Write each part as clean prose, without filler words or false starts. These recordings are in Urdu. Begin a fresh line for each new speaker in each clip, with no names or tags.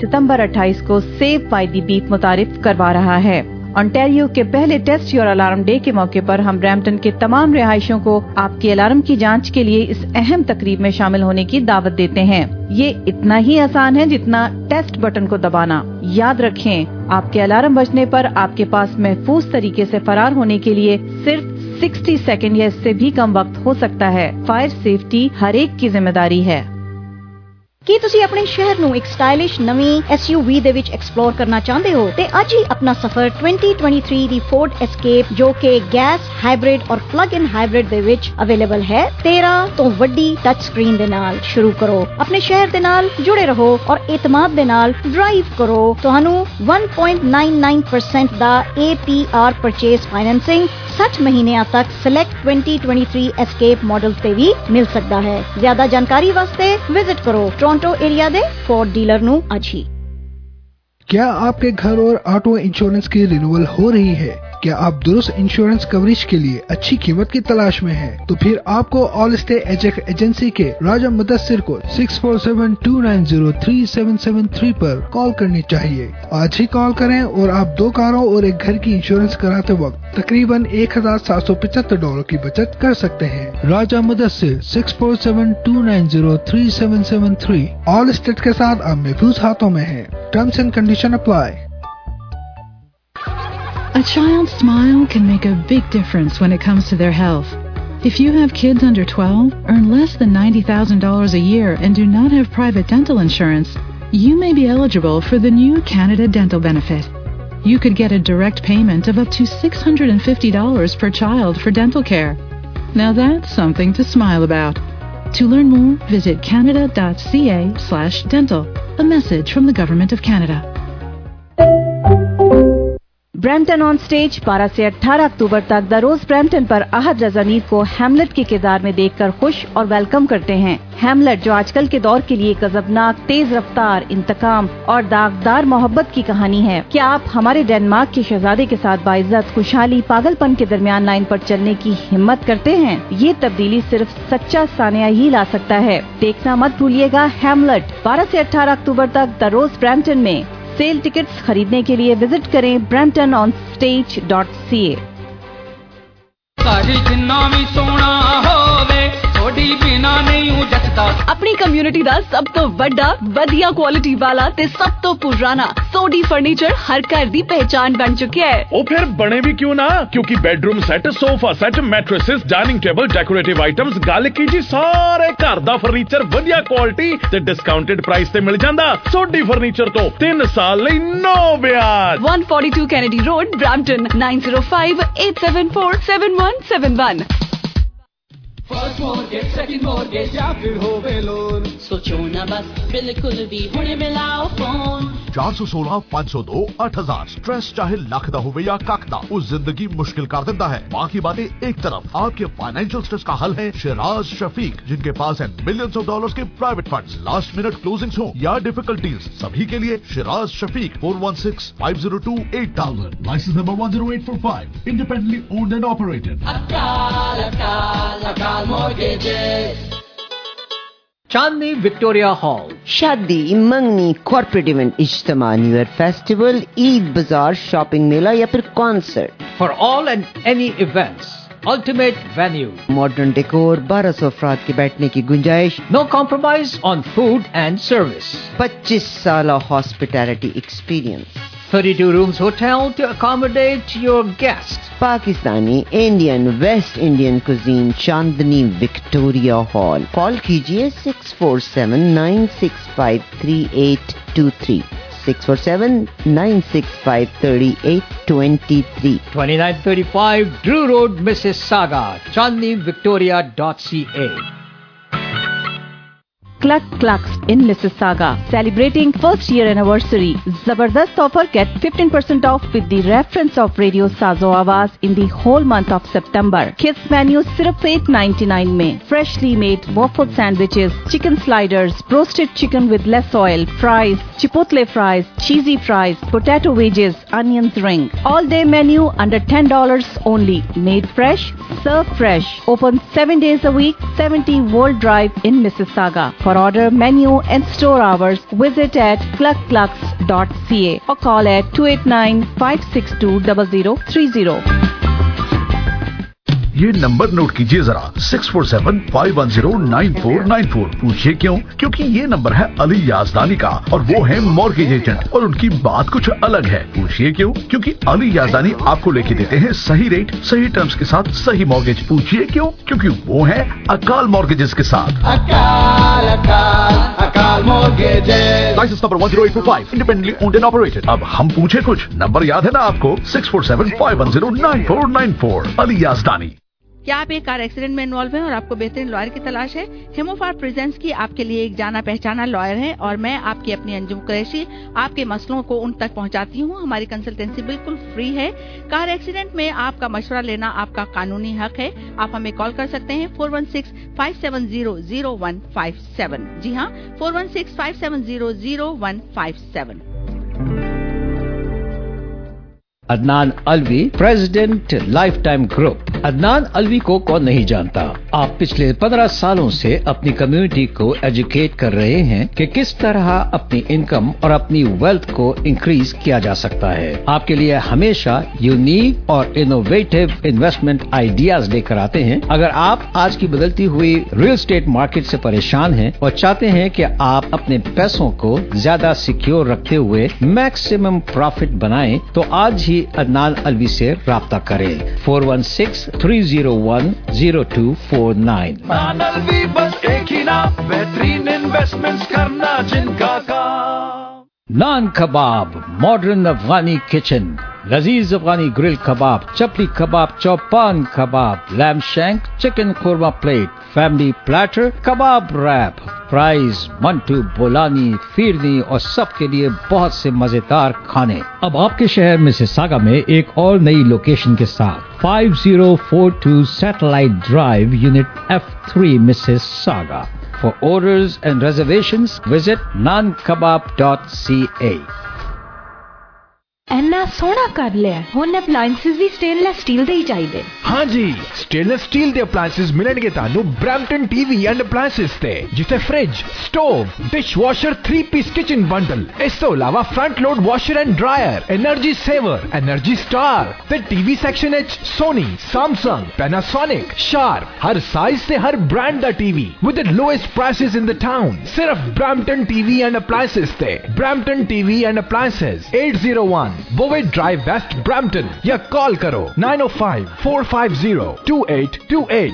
सितंबर 28 को सेव बाय द बीट मुतारिफ करवा रहा है। ऑन्टेरियो के पहले टेस्ट योर अलार्म डे के मौके पर हम ब्रैम्पटन के तमाम रिहायशियों को आपके अलार्म की जांच के लिए इस अहम तकरीब में शामिल होने की दावत देते हैं। ये इतना ही आसान है जितना टेस्ट बटन को दबाना। याद रखें, आपके अलार्म बजने पर आपके पास महफूज तरीके से फरार होने के लिए सिर्फ 60 सेकंड या इससे भी कम वक्त हो सकता है। फायर सेफ्टी हर एक की जिम्मेदारी है।
ਕੀ ਤੁਸੀਂ ਆਪਣੇ ਸ਼ਹਿਰ ਨੂੰ ਇੱਕ ਸਟਾਈਲਿਸ਼ ਨਵੀਂ SUV ਦੇ ਵਿੱਚ ਐਕਸਪਲੋਰ ਕਰਨਾ ਚਾਹੁੰਦੇ ਹੋ ਤੇ ਅੱਜ ਹੀ ਆਪਣਾ ਸਫ਼ਰ 2023 ਦੀ Ford Escape ਜੋ ਕਿ ਗੈਸ ਹਾਈਬ੍ਰਿਡ ਔਰ ਪਲੱਗ-ਇਨ ਹਾਈਬ੍ਰਿਡ ਦੇ ਵਿੱਚ ਅਵੇਲੇਬਲ ਹੈ 13 ਤੋਂ ਵੱਡੀ ਟੱਚ ਸਕਰੀਨ ਦੇ ਨਾਲ ਸ਼ੁਰੂ ਕਰੋ। ਆਪਣੇ ਸ਼ਹਿਰ ਦੇ ਨਾਲ ਜੁੜੇ ਰਹੋ ਔਰ ਇਤਮਾਦ ਦੇ ਨਾਲ ਡਰਾਈਵ ਕਰੋ। ਤੁਹਾਨੂੰ 1.99% ਦਾ APR ਪਰਚੇਸ ਫਾਈਨੈਂਸਿੰਗ 60 ਮਹੀਨਿਆਂ ਤੱਕ ਸਿਲੈਕਟ 2023 Escape ਮਾਡਲ ਤੇ ਵੀ ਮਿਲ ਸਕਦਾ ਹੈ। ਜ਼ਿਆਦਾ ਜਾਣਕਾਰੀ ਵਾਸਤੇ ਵਿਜ਼ਿਟ ਕਰੋ टोरंटो एरिया दे फोर्ड डीलर नु आज ही।
क्या आपके घर और ऑटो इंश्योरेंस की रिन्यूअल हो रही है? क्या आप दुरुस्त इंश्योरेंस कवरेज के लिए अच्छी कीमत की तलाश में हैं? तो फिर आपको ऑल स्टेट एजेंसी के राजा मुदस्सिर को 6472903773 पर कॉल करनी चाहिए। आज ही कॉल करें और आप 2 कारों और एक घर की इंश्योरेंस कराते वक्त तकरीबन $1,775 की बचत कर सकते हैं। राजा मुदस्सिर 6472903773 ऑल स्टेट के साथ आप महफूज हाथों में हैं। Terms and condition apply.
A child's smile can make a big difference when it comes to their health. If you have kids under 12, earn less than $90,000 a year and do not have private dental insurance, you may be eligible for the new Canada Dental Benefit. You could get a direct payment of up to $650 per child for dental care. Now that's something to smile about. To learn more, visit canada.ca/dental. A message from the Government of Canada.
Brampton on stage 12 से 18 अक्टूबर तक द रोज ब्रैम्पटन पर अहद रज़ा मीर को हैमलेट के किरदार में देखकर खुश और वेलकम करते हैं। हैमलेट जो आजकल के दौर के लिए गजबनाक, तेज रफ्तार, इंतकाम और दागदार मोहब्बत की कहानी है। क्या आप हमारे डेनमार्क के शहजादे के साथ बाइज्जत, खुशहाली, पागलपन के दरमियान लाइन पर चलने की हिम्मत करते हैं? ये तब्दीली सिर्फ सच्चा सानिया ही ला सकता है। देखना मत भूलिएगा हैमलेट 12 से 18 अक्टूबर तक द रोज ब्रैम्पटन में। सेल टिकट्स खरीदने के लिए विजिट करें bramptononstage.ca।
अपनी कम्युनिटी दा सब तो बड़ा, वधिया क्वालिटी वाला ते सब तो पुराना सोडी फर्नीचर हर घर दी पहचान बन चुके है।
ओ फिर बने भी क्यों ना, क्योंकि bedroom set, sofa set, mattresses, dining table, decorative items, गल की जी सारे घर दा फर्नीचर वधिया क्वालिटी ते डिस्काउंटेड प्राइस ते मिल जांदा। सोडी फर्नीचर तो 3 साल लई नो ब्याज।
142 Kennedy road, Brampton 9058747171।
First mortgage, second mortgage या फिर होवे लोन, सोचो ना बस, बिल्कुल भी हुणे मिलाओ फोन।
416-502-8000 स्ट्रेस चाहे लख दा होवे या कख दा, उस जिंदगी मुश्किल कर देता है। बाकी बातें एक तरफ, आपके फाइनेंशियल स्ट्रेस का हल है शिराज शफीक, जिनके पास है मिलियंस ऑफ डॉलर्स के private funds, last minute closings हो या डिफिकल्टीज, सभी के लिए Shiraz Shafiq 416-502-8000, licence number 10845, independently owned and operated.
Akal mortgages.
Chandni Victoria hall,
शादी, मंगनी, कॉर्पोरेट इवेंट, इज्तिमा, न्यू ईयर फेस्टिवल, ईद बाजार, शॉपिंग मेला या फिर concert,
for all and any events, ultimate venue,
modern decor, 1200 अफराद के बैठने की गुंजाइश,
no compromise on food and service,
25 साल hospitality experience,
32 rooms hotel to accommodate your guests.
Pakistani, Indian, West Indian cuisine, Chandni Victoria hall. Call कीजिए 647-965-3823, 647-965-3823,
2935 Drew Road, Mississauga, chandnivictoria.ca.
Cluck Clucks in Mississauga, celebrating first year anniversary. Zabardast offer, get 15% off with the reference of Radio Sazo Awaz in the whole month of September. Kids menu sirf $8.99 mein. Freshly made waffle sandwiches, chicken sliders, roasted chicken with less oil, fries, chipotle fries, cheesy fries, potato wedges, onions ring. All day menu under $10 only. Made fresh, served fresh. Open 7 days a week, 70 World Drive in Mississauga. For order, menu and store hours, visit at cluckclucks.ca or call at 289-562-0030.
ये नंबर नोट कीजिए जरा 647-510-9494। पूछिए क्यों? क्योंकि ये नंबर है अली याजदानी का और वो है मॉर्गेज एजेंट और उनकी बात कुछ अलग है। पूछिए क्यों? क्योंकि अली याजदानी आपको लेके देते हैं सही रेट, सही टर्म्स के साथ सही मॉर्गेज। पूछिए क्यों? क्योंकि वो है अकाल मॉर्गेजेस के साथ। Akal mortgages, licence number 10845, independently owned and operated. अब हम पूछे कुछ, नंबर याद है ना आपको? 647-510-9494। अली याजदानी।
क्या आप एक कार एक्सीडेंट में इन्वॉल्व हैं और आपको बेहतरीन लॉयर की तलाश है? हेमोफार प्रेजेंस की आपके लिए एक जाना पहचाना लॉयर है और मैं आपकी अपनी अंजुम कुरैशी आपके मसलों को उन तक पहुंचाती हूं। हमारी कंसल्टेंसी बिल्कुल फ्री है। कार एक्सीडेंट में आपका मशवरा लेना आपका कानूनी हक है। आप हमें कॉल कर सकते हैं 416-570-0157। जी हाँ, 416-570-0157।
Adnan Alvi, president lifetime group. Adnan Alvi को कौन नहीं जानता? आप पिछले 15 सालों से अपनी कम्युनिटी को एजुकेट कर रहे हैं कि किस तरह अपनी इनकम और अपनी वेल्थ को इंक्रीज किया जा सकता है। आपके लिए हमेशा यूनिक और इनोवेटिव इन्वेस्टमेंट आइडियाज लेकर आते हैं। अगर आप आज की बदलती हुई रियल एस्टेट मार्केट से परेशान हैं और चाहते हैं कि आप अपने पैसों को ज्यादा सिक्योर रखते हुए मैक्सिमम प्रॉफिट बनाएं, तो आज ही अदनान अलवी से राब्ता करें। 416-301-0249।
अदनान अलवी, बस एक ही नाम, बेहतरीन इन्वेस्टमेंट्स करना जिनका काम।
नान कबाब, मॉडर्न अफगानी किचन, लजीज Afghani grill kebab, chapli kebab, chopan kebab, lamb shank, chicken korma plate, family platter, kebab wrap, fries, mantu, bolani, phirni और सबके लिए बहुत से मजेदार खाने। अब आपके शहर मिसिसागा में एक और नई लोकेशन के साथ 5042 satellite drive, unit F3, Mississauga. For orders and reservations, visit nankebab.ca.
ਐਨਾ ਸੋਹਣਾ ਕਰ ਲਿਆ। ਹੁਣ ਅਪਲਾਈਐਂਸਸ ਵੀ ਸਟੇਨਲੈਸ ਸਟੀਲ ਦੇ ਹੀ ਚਾਹੀਦੇ।
हाँ जी, स्टेनलेस स्टील ਦੇ ਅਪਲਾਈਐਂਸਸ ਮਿਲਣਗੇ ਤੁਹਾਨੂੰ ਬ੍ਰੈਂਪਟਨ ਟੀਵੀ ਐਂਡ ਅਪਲਾਈਐਂਸਸ ਤੇ, ਜਿੱਥੇ fridge, stove, dishwasher three piece kitchen bundle, ਇਸ ਤੋਂ ਇਲਾਵਾ front load washer and dryer, energy saver, energy star ਤੇ ਟੀਵੀ ਸੈਕਸ਼ਨ ਵਿੱਚ ਸੋਨੀ, ਸੈਮਸੰਗ, ਪੈਨਾਸੋਨਿਕ, ਸ਼ਾਰਪ, ਹਰ ਸਾਈਜ਼ ਤੇ ਹਰ ਬ੍ਰਾਂਡ ਦਾ TV with the lowest prices in the town. ਸਿਰਫ ਬ੍ਰੈਂਪਟਨ ਟੀਵੀ ਐਂਡ ਅਪਲਾਈਐਂਸਸ ਤੇ। Brampton TV and appliances 801 Bovey Drive West, Brampton, या कॉल करो 905-450-2828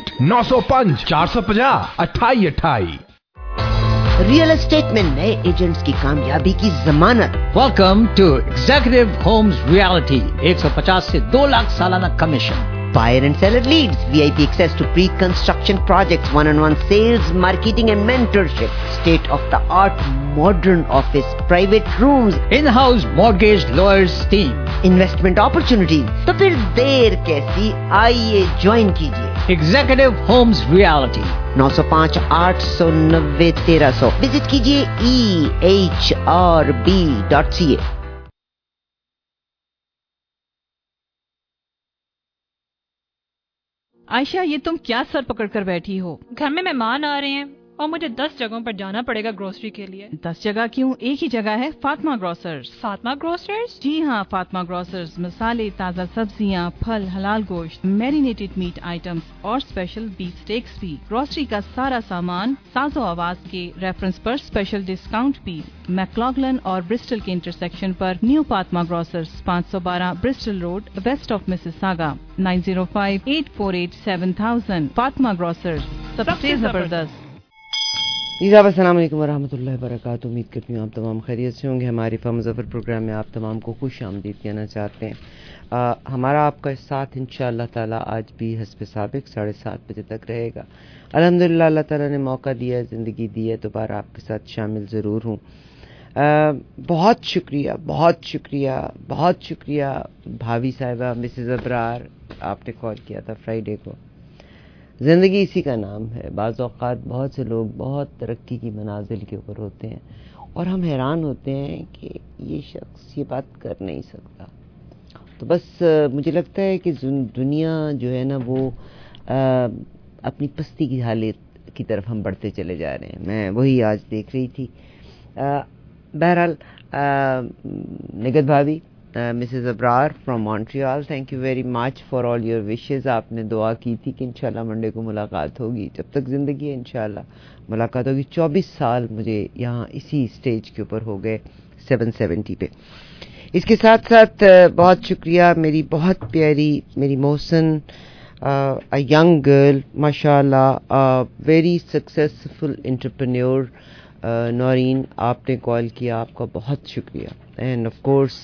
905-450-2828।
रियल एस्टेट में नए एजेंट्स की कामयाबी की जमानत।
Welcome to executive homes realty. 150 से 2 लाख सालाना commission.
Buyer and seller leads, VIP access to pre-construction projects, one-on-one sales, marketing and mentorship, state-of-the-art modern office, private rooms,
in-house mortgage lawyers team,
investment opportunities। तो फिर देर कैसी, आइए ज्वाइन कीजिए
एग्जीक्यूटिव होम्स रियलिटी।
905-890-1300। विजिट कीजिए ehrb.ca।
आयशा, ये तुम क्या सर पकड़ कर बैठी हो?
घर में मेहमान आ रहे हैं और मुझे 10 जगहों पर जाना पड़ेगा ग्रोसरी के लिए।
10 जगह क्यों? एक ही जगह है, फातिमा ग्रोसर्स।
फातिमा ग्रोसर्स?
जी हाँ, फातिमा ग्रोसर्स मसाले, ताज़ा सब्जियाँ, फल, हलाल गोश्त, मैरिनेटेड मीट आइटम्स और स्पेशल बीफ स्टेक्स भी। ग्रोसरी का सारा सामान साजो आवाज के रेफरेंस पर स्पेशल डिस्काउंट भी। मैक्लॉगलन और ब्रिस्टल के इंटरसेक्शन पर new Fatima grocers, 512 Bristol road, west of Mississauga. 9058487000। Fatima grocers, सबसे जबरदस्त।
अस्सलाम वालेकुम वरहमतुल्लाहि वबरकातुहू। उम्मीद करती हूँ आप तमाम खैरियत से होंगे। हमारी मुज़फ़्फ़र प्रोग्राम में आप तमाम को खुश आमदीद कहना चाहते हैं। हमारा आपका साथ इंशाअल्लाह ताला आज भी हस्ब साबिक 7:30 बजे तक रहेगा। अल्हम्दुलिल्लाह अल्लाह ताला ने मौका दिया, ज़िंदगी दी है, दोबारा आपके साथ शामिल ज़रूर हूँ। बहुत शुक्रिया, बहुत शुक्रिया, बहुत शुक्रिया भाभी साहिबा, मिसेज़ अबरार, आपने कॉल किया था फ्राइडे को। ज़िंदगी इसी का नाम है। बाज़ औक़ात बहुत से लोग बहुत तरक्की की मनाजिल के ऊपर होते हैं और हम हैरान होते हैं कि ये शख्स ये बात कर नहीं सकता। तो बस मुझे लगता है कि दुनिया जो है ना वो अपनी पस्ती की हालत کی طرف ہم بڑھتے چلے جا رہے ہیں. میں وہی آج دیکھ رہی تھی. بہرحال نگہت بھابھی, Mrs Abrar from Montreal, thank you very much for all your wishes. آپ نے دعا کی تھی کہ انشاءاللہ منڈے کو ملاقات ہوگی. جب تک زندگی ہے انشاءاللہ ملاقات ہوگی. 24 سال مجھے یہاں اسی اسٹیج کے اوپر ہو گئے 770 پہ. اس کے ساتھ ساتھ بہت شکریہ میری بہت پیاری میری محسن, a young girl, mashallah, very successful entrepreneur. Noreen, آپ نے کال کیا, آپ کا بہت شکریہ. And of course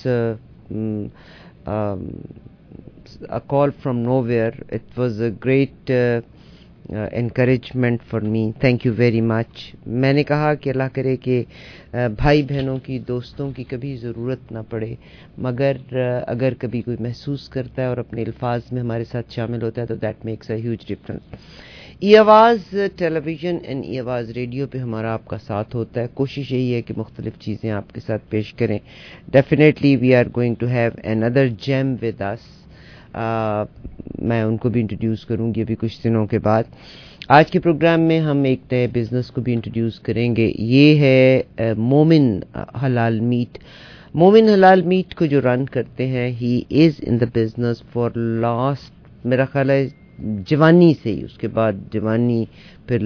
a call from nowhere, it was a great encouragement for me. Thank you very much. میں نے کہا کہ اللہ کرے کہ بھائی بہنوں کی, دوستوں کی کبھی ضرورت نہ پڑے, مگر اگر کبھی کوئی محسوس کرتا ہے اور اپنے الفاظ میں ہمارے ساتھ شامل ہوتا ہے تو that makes a huge difference. ای آواز ٹیلی ویژن اینڈ ای آواز ریڈیو پہ ہمارا آپ کا ساتھ ہوتا ہے. کوشش یہی ہے کہ مختلف چیزیں آپ کے ساتھ پیش کریں. Definitely we are going to have اندر جیم ود اس. میں ان کو بھی انٹروڈیوس کروں گی ابھی کچھ دنوں کے بعد. آج کے پروگرام میں ہم ایک نئے بزنس کو بھی انٹروڈیوس کریں گے. یہ ہے مومن حلال میٹ. مومن حلال میٹ کو جو رن کرتے ہیں, he is in the business for last میرا خیال ہے جوانی سے ہی, اس کے بعد جوانی, پھر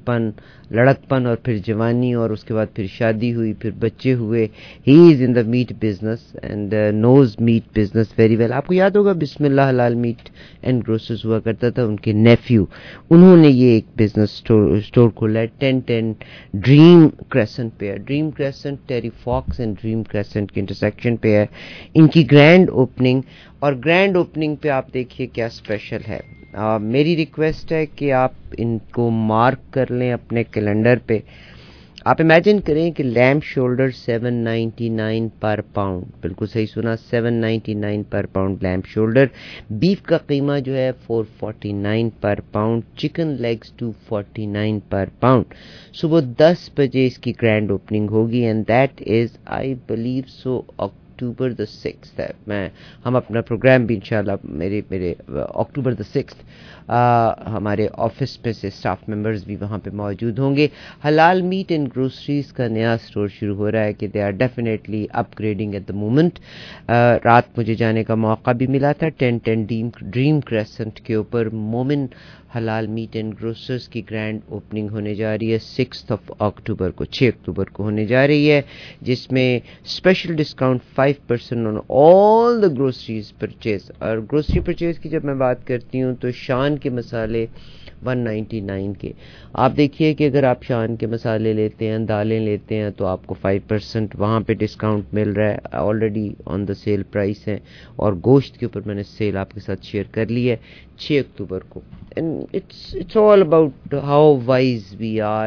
لڑکپن اور پھر جوانی, اور اس کے بعد پھر شادی ہوئی, پھر بچے ہوئے. He is in the meat business and knows meat business very well. آپ کو یاد ہوگا بسم اللہ حلال میٹ اینڈ گروسرز ہوا کرتا تھا, ان کے نیفیو, انہوں نے یہ ایک بزنس اسٹور کھولا ہے 1010 ڈریم کریسنٹ پہ ہے. Dream crescent Terry Fox and dream crescent کے انٹرسیکشن پہ ہے ان کی گرینڈ اوپننگ. اور گرینڈ اوپننگ پہ آپ دیکھیے کیا اسپیشل ہے. میری ریکویسٹ ہے کہ آپ ان کو مارک کر لیں اپنے کیلنڈر پہ. آپ امیجن کریں کہ لیمب شولڈر 799 پر پاؤنڈ, بالکل صحیح سنا, 799 پر پاؤنڈ لیمب شولڈر. بیف کا قیمہ جو ہے 449 پر پاؤنڈ. چکن لیگز 249 پر پاؤنڈ. صبح 10 بجے اس کی گرینڈ اوپننگ ہوگی and that is I believe so October the 6th ہے. ہم اپنا پروگرام بھی انشاءاللہ میرے اکتوبر the 6th ہمارے آفس پہ سے اسٹاف ممبرز بھی وہاں پہ موجود ہوں گے. حلال میٹ اینڈ گروسریز کا نیا اسٹور شروع ہو رہا ہے کہ they are definitely upgrading at the moment. رات مجھے جانے کا موقع بھی ملا تھا. 1010 ڈریم کریسنٹ کے اوپر مومن حلال میٹ اینڈ گروسرز کی گرینڈ اوپننگ ہونے جا رہی ہے 6 اکتوبر کو, 6 اکتوبر کو ہونے جا رہی ہے, جس میں special discount 5% on all the groceries purchase. اور گروسری پرچیز کی جب میں بات کرتی ہوں تو شان کے مسالے 199 کے. آپ دیکھیے کہ اگر آپ شان کے مسالے لیتے ہیں, دالیں لیتے ہیں, تو آپ کو 5% وہاں پہ ڈسکاؤنٹ مل رہا ہے. Already on the sale price ہیں. اور گوشت کے اوپر میں نے سیل آپ کے ساتھ شیئر کر لی ہے 6 اکتوبر کو. And it's all about how wise we are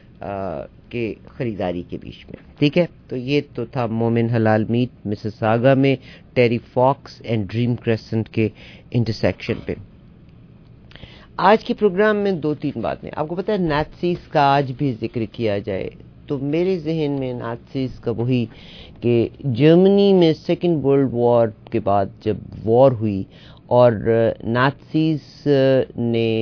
کے خریداری کے بیچ میں. ٹھیک ہے, تو یہ تو تھا مومن حلال میٹ مسساگا میں Terry Fox and dream crescent کے انٹرسیکشن پہ. آج کے پروگرام میں 2-3 باتیں. آپ کو پتہ ہے نازیز کا آج بھی ذکر کیا جائے تو میرے ذہن میں نازیز کا وہی کہ جرمنی میں سیکنڈ ورلڈ وار کے بعد جب وار ہوئی اور نازیز نے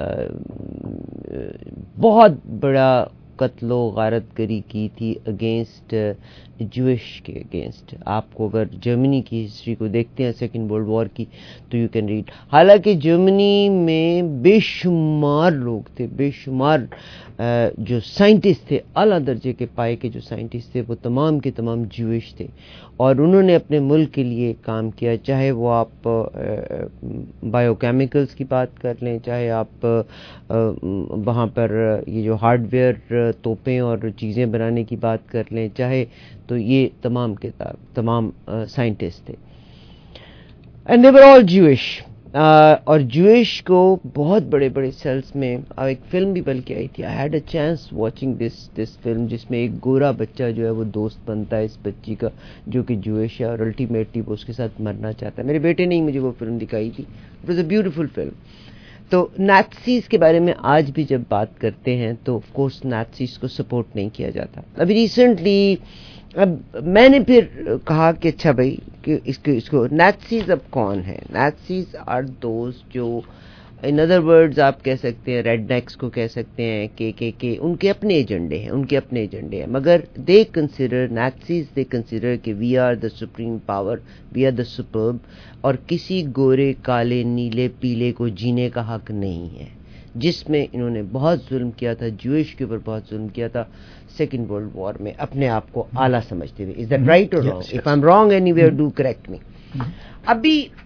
بہت بڑا قتل و غارت گری کی تھی اگینسٹ جوش کے اگینسٹ. آپ کو اگر جرمنی کی ہسٹری کو دیکھتے ہیں سیکنڈ ورلڈ وار کی تو یو کین ریڈ. حالانکہ جرمنی میں بے شمار لوگ تھے, بے شمار جو سائنٹسٹ تھے, اعلیٰ درجے کے پائے کے جو سائنٹسٹ تھے, وہ تمام کے تمام جوش تھے اور انہوں نے اپنے ملک کے لیے کام کیا. چاہے وہ آپ بایو کیمیکلز کی بات کر لیں, چاہے آپ وہاں پر یہ جو ہارڈ ویئر توپیں اور چیزیں بنانے کی بات کر لیں, چاہے تو یہ تمام تمام سائنٹسٹ تھے. اینڈ دے ور آل جوش. اور جوش کو بہت بڑے بڑے سیلس میں ایک فلم بھی بلکہ آئی تھی. I had a chance watching this film, جس میں ایک گورا بچہ جو ہے وہ دوست بنتا ہے اس بچی کا جو کہ جوش ہے اور الٹیمیٹلی وہ اس کے ساتھ مرنا چاہتا ہے. میرے بیٹے نے مجھے وہ فلم دکھائی تھی. It was a beautiful film. تو نازیز کے بارے میں آج بھی جب بات کرتے ہیں تو آف کورس نازیز کو سپورٹ نہیں کیا جاتا. ابھی ریسنٹلی اب میں نے پھر کہا کہ اچھا بھائی کہ اس کو نازیز اب کون ہے. نازیز آر دوز جو ان ادر ورڈز آپ کہہ سکتے ہیں ریڈ نیکس کو کہہ سکتے ہیں کے ان کے اپنے ایجنڈے ہیں مگر دے کنسیڈر نیزیز دے کنسیڈر کہ we are the supreme power, we are the superb, اور کسی گورے کالے نیلے پیلے کو جینے کا حق نہیں ہے, جس میں انہوں نے بہت ظلم کیا تھا, جوئش کے اوپر بہت ظلم کیا تھا سیکنڈ ورلڈ وار میں, اپنے آپ کو اعلیٰ سمجھتے ہوئے. Is that right or wrong? If I am wrong anywhere do correct me. اب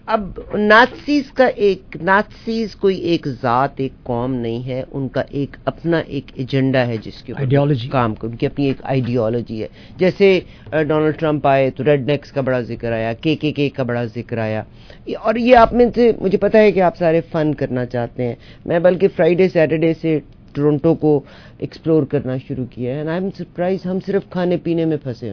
نازیز کوئی ایک ذات, ایک قوم نہیں ہے, ان کا ایک اپنا ایک ایجنڈا ہے جس کے اوپر کام کر, ان کی اپنی ایک آئیڈیالوجی ہے. جیسے ڈونلڈ ٹرمپ آئے تو ریڈ نیکس کا بڑا ذکر آیا, کے کا بڑا ذکر آیا, اور یہ آپ میں سے مجھے پتا ہے کہ آپ سارے فن کرنا چاہتے ہیں. میں بلکہ فرائیڈے سیٹرڈے سے ٹورنٹو کو ایکسپلور کرنا شروع کیا ہے, اینڈ آئی ایم سرپرائز. ہم صرف کھانے پینے میں پھنسے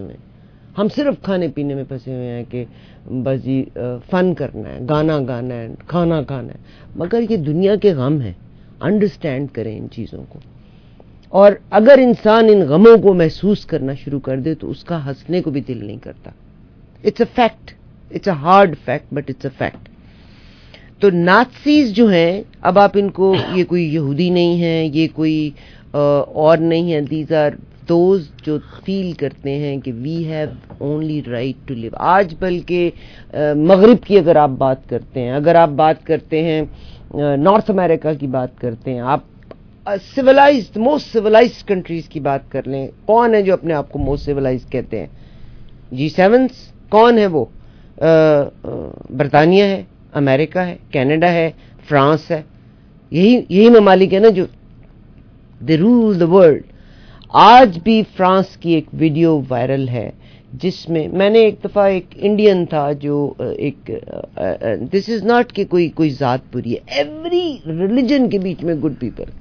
ہوئے ہیں کہ بس جی فن کرنا ہے, گانا گانا ہے, کھانا کھانا ہے, مگر یہ دنیا کے غم ہیں. انڈرسٹینڈ کریں ان چیزوں کو, اور اگر انسان ان غموں کو محسوس کرنا شروع کر دے تو اس کا ہنسنے کو بھی دل نہیں کرتا. It's a fact, it's a hard fact but it's a fact. تو نازیز جو ہیں, اب آپ ان کو, یہ کوئی یہودی نہیں ہیں, یہ کوئی اور نہیں ہیں, دیز آر دوز جو فیل کرتے ہیں کہ we have only right to live. آج بلکہ مغرب کی اگر آپ بات کرتے ہیں, اگر آپ بات کرتے ہیں نارتھ امریکہ کی بات کرتے ہیں, آپ سویلائزڈ موسٹ سویلائزڈ کنٹریز کی بات کر لیں, کون ہے جو اپنے آپ کو موسٹ سویلائزڈ کہتے ہیں؟ G7 کون ہے وہ؟ برطانیہ ہے, امریکہ ہے, کینیڈا ہے, فرانس ہے. یہی ممالک ہے نا جو دے رول دا ورلڈ. آج بھی فرانس کی ایک ویڈیو وائرل ہے جس میں نے ایک دفعہ, ایک انڈین تھا جو ایک, دس از ناٹ کہ کوئی ذات بری ہے, ایوری ریلیجن کے بیچ میں good people.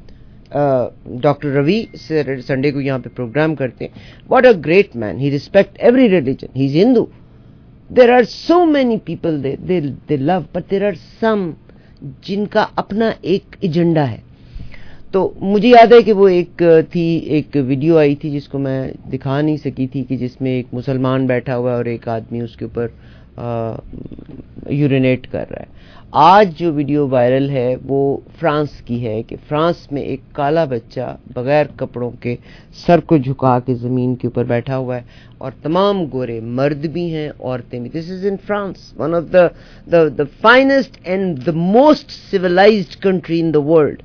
Doctor Ravi Sunday کو یہاں پہ پروگرام کرتے ہیں. What a great man, he respect every religion, he is Hindu. There are so many people they love, but there are some جن کا اپنا ایک ایجنڈا ہے. تو مجھے یاد ہے کہ وہ ایک ویڈیو آئی تھی جس کو میں دکھا نہیں سکی تھی, کہ جس میں ایک مسلمان بیٹھا ہوا ہے اور ایک آدمی اس کے اوپر یورینیٹ کر رہا ہے. آج جو ویڈیو وائرل ہے وہ فرانس کی ہے, کہ فرانس میں ایک کالا بچہ بغیر کپڑوں کے سر کو جھکا کے زمین کے اوپر بیٹھا ہوا ہے, اور تمام گورے مرد بھی ہیں, عورتیں بھی. This is in France, one of the finest and the most civilised country in the world.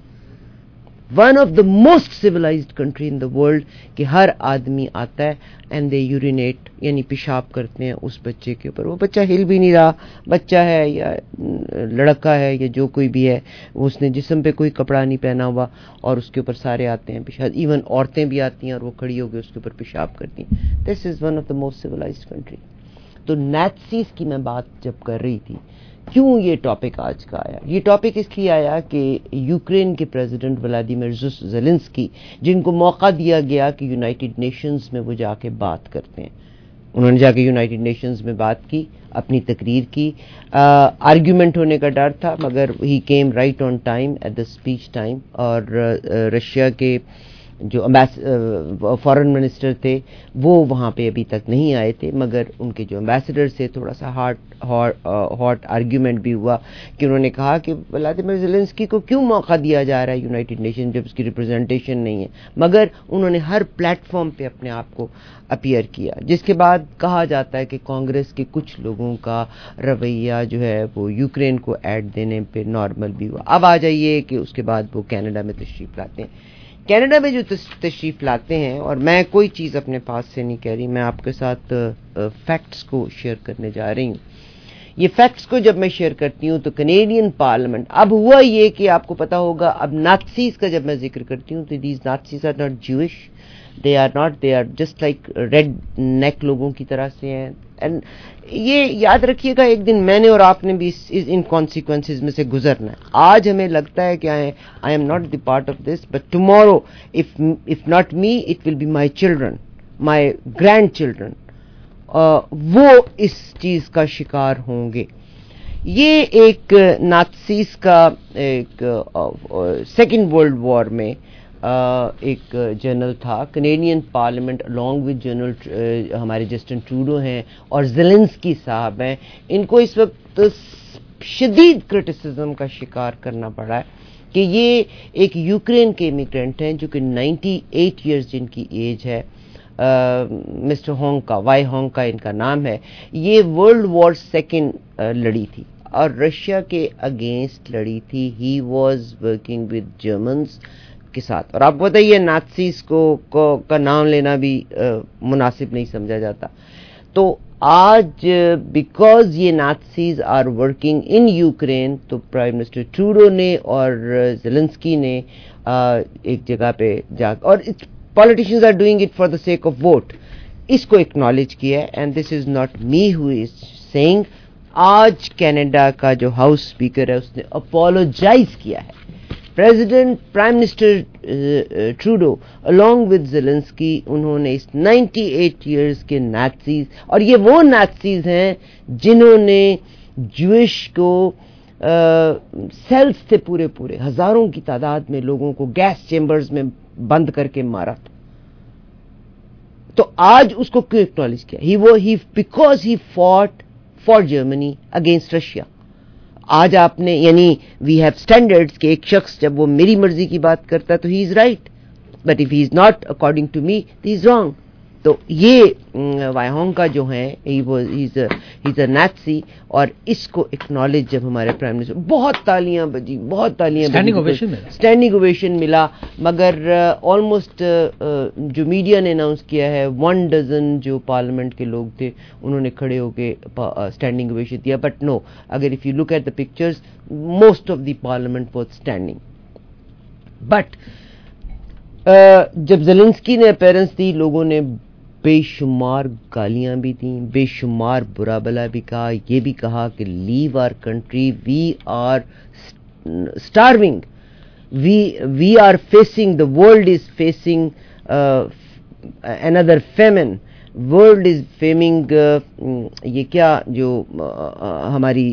One of the most civilised country in the world, کہ ہر آدمی آتا ہے اینڈ دے یورینیٹ, یعنی پیشاب کرتے ہیں اس بچے کے اوپر. وہ بچہ ہل بھی نہیں رہا, بچہ ہے یا لڑکا ہے یا جو کوئی بھی ہے, اس نے جسم پہ کوئی کپڑا نہیں پہنا ہوا, اور اس کے اوپر سارے آتے ہیں پیشاب. ایون عورتیں بھی آتی ہیں اور وہ کھڑی ہو کے اس کے اوپر پیشاب کرتی ہیں. This is one of the most civilised country. تو نازیز کی میں بات جب کر رہی تھی, کیوں یہ ٹاپک آج کا آیا؟ یہ ٹاپک اس لیے آیا کہ یوکرین کے پریزیڈنٹ ولادیمیر زیلنسکی, جن کو موقع دیا گیا کہ یونائٹڈ نیشنز میں وہ جا کے بات کرتے ہیں, انہوں نے جا کے یونائٹڈ نیشنز میں بات کی, اپنی تقریر کی. آرگیومنٹ ہونے کا ڈر تھا, مگر he came right on time at the speech time. اور رشیا کے جو فارن منسٹر تھے وہ وہاں پہ ابھی تک نہیں آئے تھے, مگر ان کے جو امبیسڈر سے تھوڑا سا ہاٹ آرگیومنٹ بھی ہوا, کہ انہوں نے کہا کہ ولادیمیر زیلنسکی کو کیوں موقع دیا جا رہا ہے یونائٹڈ نیشن جب اس کی ریپرزنٹیشن نہیں ہے. مگر انہوں نے ہر پلیٹ فارم پہ اپنے آپ کو اپیئر کیا, جس کے بعد کہا جاتا ہے کہ کانگریس کے کچھ لوگوں کا رویہ جو ہے وہ یوکرین کو ایڈ دینے پہ نارمل بھی ہوا. اب آ جائیے کہ اس کے بعد وہ کینیڈا میں تشریف لاتے ہیں. کینیڈا میں جو تشریف لاتے ہیں, اور میں کوئی چیز اپنے پاس سے نہیں کہہ رہی, میں آپ کے ساتھ فیکٹس کو شیئر کرنے جا رہی ہوں. یہ فیکٹس کو جب میں شیئر کرتی ہوں تو کینیڈین پارلیمنٹ, اب ہوا یہ کہ آپ کو پتا ہوگا, اب نازیز کا جب میں ذکر کرتی ہوں تو these نازیز are not Jews, they are just like redneck لوگوں کی طرح سے ہیں. اینڈ یہ یاد رکھیے گا, ایک دن میں نے اور آپ نے بھی ان کانسیکوینسز میں سے گزرنا ہے. آج ہمیں لگتا ہے کہ I am not the part of this, but tomorrow if not me it will be my children, my grandchildren, وہ اس چیز کا شکار ہوں گے. یہ ایک نازیز کا ایک سیکنڈ ورلڈ وار میں ایک جنرل تھا. Canadian parliament along with general ہمارے جسٹن ٹروڈو ہیں اور زیلنسکی صاحب ہیں, ان کو اس وقت شدید کرٹیسزم کا شکار کرنا پڑا ہے کہ یہ ایک یوکرین کے امیگرینٹ ہیں جو کہ 98 ایئرز جن کی ایج ہے. مسٹر ہونکا، وائی ہونکا ان کا نام ہے. یہ ورلڈ وار سیکنڈ لڑی تھی اور رشیا کے اگینسٹ لڑی تھی. He was working with Germans کے ساتھ. اور آپ کو بتائیے نازیز کا نام لینا بھی مناسب نہیں سمجھا جاتا. تو آج بیکاز یہ Nazis are working in Ukraine تو پرائم منسٹر ٹروڈو نے اور زیلنسکی نے ایک جگہ پہ جا اور politicians are doing it for the sake of vote. اس کو اکنالج کیا ہے and this is not me who is saying. آج کینیڈا کا جو ہاؤس اسپیکر ہے اس نے اپولوجائز کیا ہے. Prime minister Trudeau along with Zelensky انہوں نے اس 98 ایئرز کے نازیز، اور یہ وہ نازیز ہیں جنہوں نے جوئش کو سیلز سے پورے ہزاروں کی تعداد میں لوگوں کو گیس چیمبرز میں بند کر کے مارا تھا. تو آج اس کو کیوں اکنالج کیا؟ Because he fought for Germany against Russia. آج آپ نے یعنی وی ہیو اسٹینڈرڈس کہ ایک شخص جب وہ میری مرضی کی بات کرتا ہے تو he is right, but if he is not according to me he is wrong. تو یہ وائہونگ کا جو ہیں ہی از اے نازی، اور اس کو اکنالج جب ہمارے پرائم منسٹر، بہت تالیاں بجی، اسٹینڈنگ اوویشن ملا. مگر آلموسٹ جو میڈیا نے اناؤنس کیا ہے 1 ڈزن جو پارلیمنٹ کے لوگ تھے انہوں نے کھڑے ہو کے اسٹینڈنگ اوویشن دیا. بٹ نو، اگر if you look at the pictures most of the parliament was standing. But جب زیلنسکی نے اپیرنس دی لوگوں نے بے شمار گالیاں بھی دیں، بے شمار برا بلا بھی کہا. یہ بھی کہا کہ leave our country, we are starving, we are facing, the world is facing another famine. World is famine, یہ کیا جو ہماری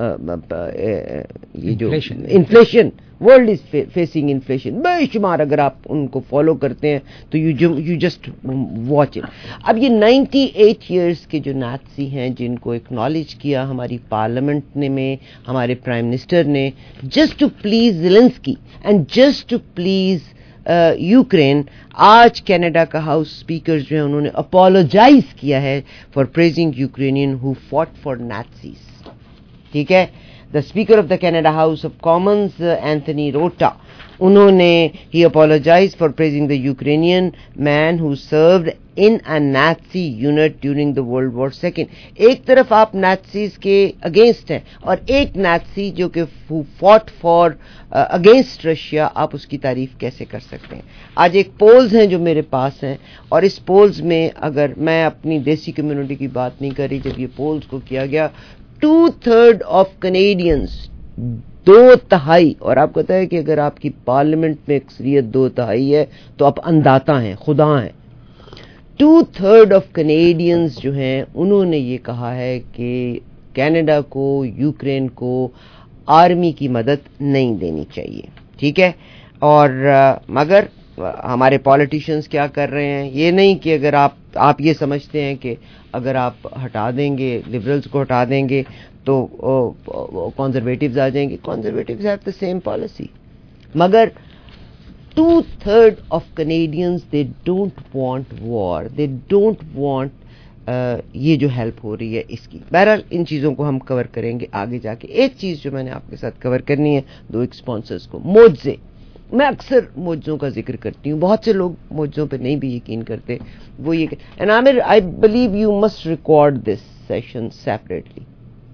یہ جو inflation, world is facing inflation. بے شمار اگر آپ ان کو فالو کرتے ہیں تو یو جسٹ واچ اٹ. اب یہ 98 ایئرس کے جو نازی ہیں جن کو اکنالج کیا ہماری پارلیمنٹ نے میں ہمارے پرائم منسٹر نے، just to please Zelensky and just to please Ukraine. آج کینیڈا کا ہاؤس اسپیکر جو ہے انہوں نے اپولوجائز کیا ہے for praising Ukrainian who fought for Nazis. ٹھیک ہے، the speaker of the Canada house of commons Anthony Rota, انہوں نے ہی apologize for praising the Ukrainian man who served in a Nazi unit during the world war second. ایک طرف آپ نازیز کے اگینسٹ ہیں اور ایک نازی جو کہ فاٹ فار اگینسٹ رشیا، آپ اس کی تعریف کیسے کر سکتے ہیں؟ آج ایک پولز ہیں جو میرے پاس ہیں، اور اس پولز میں اگر میں اپنی دیسی کمیونٹی کی بات نہیں کر رہی، جب یہ پولز کو کیا گیا 2/3 آف کینیڈینز، 2/3، اور آپ کو پتہ ہے کہ اگر آپ کی پارلیمنٹ میں اکثریت 2/3 ہے تو آپ انداتا ہیں، خدا ہیں. 2/3 آف کینیڈینز جو ہیں انہوں نے یہ کہا ہے کہ کینیڈا کو، یوکرین کو آرمی کی مدد نہیں دینی چاہیے. ٹھیک ہے، اور مگر ہمارے پولیٹیشنز کیا کر رہے ہیں؟ یہ نہیں کہ اگر آپ یہ سمجھتے ہیں کہ اگر آپ ہٹا دیں گے، لبرلز کو ہٹا دیں گے تو کنزرویٹیوز آ جائیں گے. Conservatives have the same policy. مگر 2/3 of Canadians they don't want war, they don't want یہ جو ہیلپ ہو رہی ہے اس کی. بہرحال ان چیزوں کو ہم کور کریں گے آگے جا کے. ایک چیز جو میں نے آپ کے ساتھ کور کرنی ہے، دو ایک اسپانسرز کو، معجزے. میں اکثر معجزوں کا ذکر کرتی ہوں، بہت سے لوگ معجزوں پہ نہیں بھی یقین کرتے. وہ یہ and Aamir, I believe you must record this session separately.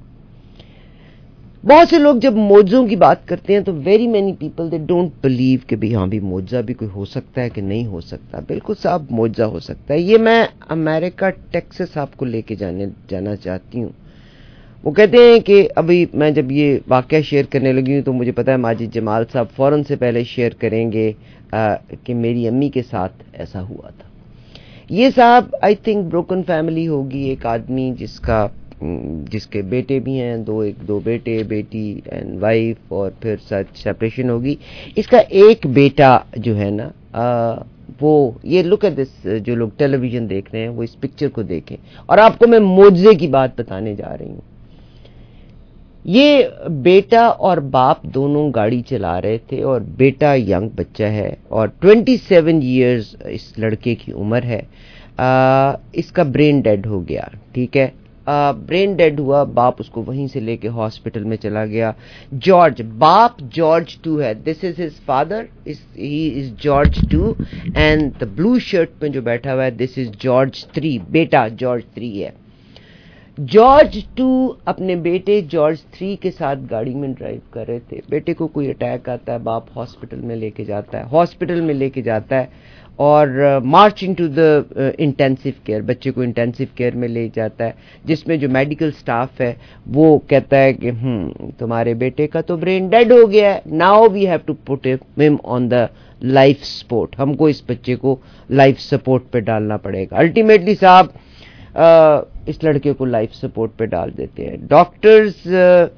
بہت سے لوگ جب معجزوں کی بات کرتے ہیں تو very many people they don't believe کہ بھی ہاں بھی معجزہ بھی کوئی ہو سکتا ہے کہ نہیں ہو سکتا. بالکل صاحب معجزہ ہو سکتا ہے. یہ میں امریکہ ٹیکساس آپ کو لے کے جانا چاہتی ہوں. وہ کہتے ہیں کہ ابھی میں جب یہ واقعہ شیئر کرنے لگی ہوں تو مجھے پتا ہے ماجد جمال صاحب فوراً سے پہلے شیئر کریں گے کہ میری امی کے ساتھ ایسا ہوا تھا. یہ صاحب آئی تھنک بروکن فیملی ہوگی. ایک آدمی جس کے بیٹے بھی ہیں، دو بیٹے، بیٹی اینڈ وائف، اور پھر سیپریشن ہوگی. اس کا ایک بیٹا جو ہے نا وہ یہ لک ایٹ دس، جو لوگ ٹیلی ویژن دیکھ رہے ہیں وہ اس پکچر کو دیکھیں، اور آپ کو میں معجزے کی بات بتانے جا رہی ہوں. یہ بیٹا اور باپ دونوں گاڑی چلا رہے تھے اور بیٹا ینگ بچہ ہے اور 27 ایئرز اس لڑکے کی عمر ہے. اس کا برین ڈیڈ ہو گیا. ٹھیک ہے, برین ڈیڈ ہوا, باپ اس کو وہیں سے لے کے ہاسپٹل میں چلا گیا. جارج, باپ جارج 2 ہے. This is his father, he is George 2 and the blue shirt میں جو بیٹھا ہوا ہے this is George 3. Beta George 3 ہے. جارج 2 اپنے بیٹے جارج 3 کے ساتھ گاڑی میں ڈرائیو کر رہے تھے. بیٹے کو کوئی اٹیک آتا ہے, باپ ہاسپٹل میں لے کے جاتا ہے اور marching to the intensive care, بچے کو انٹینسو کیئر میں لے جاتا ہے, جس میں جو میڈیکل سٹاف ہے وہ کہتا ہے کہ تمہارے بیٹے کا تو برین ڈیڈ ہو گیا ہے, now we have to put him on the life support, ہم کو اس بچے کو لائف سپورٹ پہ ڈالنا پڑے گا. الٹیمیٹلی صاحب اس لڑکے کو لائف سپورٹ پہ ڈال دیتے ہیں. ڈاکٹرز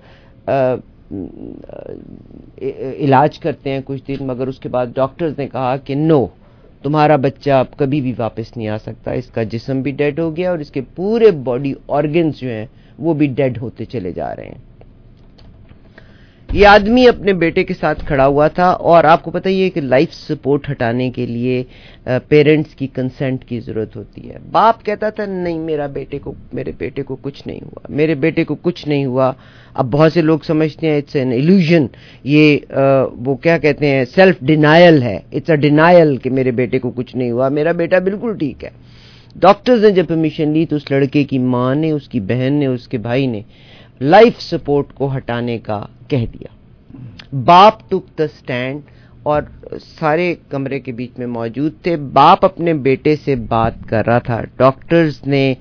علاج کرتے ہیں کچھ دن, مگر اس کے بعد ڈاکٹرز نے کہا کہ نو, تمہارا بچہ اب کبھی بھی واپس نہیں آ سکتا, اس کا جسم بھی ڈیڈ ہو گیا اور اس کے پورے باڈی آرگنز جو ہیں وہ بھی ڈیڈ ہوتے چلے جا رہے ہیں. یہ آدمی اپنے بیٹے کے ساتھ کھڑا ہوا تھا اور آپ کو پتہ ہی ہے کہ لائف سپورٹ ہٹانے کے لیے پیرنٹس کی کنسنٹ کی ضرورت ہوتی ہے. باپ کہتا تھا نہیں میرے بیٹے کو کچھ نہیں ہوا. اب بہت سے لوگ سمجھتے ہیں اٹس این ایلیوژن, یہ وہ کیا کہتے ہیں سیلف ڈینائل ہے, اٹس اے ڈینائل کہ میرے بیٹے کو کچھ نہیں ہوا, میرا بیٹا بالکل ٹھیک ہے. ڈاکٹرز نے جب پرمیشن لی تو اس لڑکے کی ماں نے, اس کی بہن نے, اس کے بھائی نے لائف سپورٹ کو ہٹانے کا کہہ دیا. باپ ٹک دا اسٹینڈ اور سارے کمرے کے بیچ میں موجود تھے. باپ اپنے بیٹے سے بات کر رہا تھا. ڈاکٹرز نے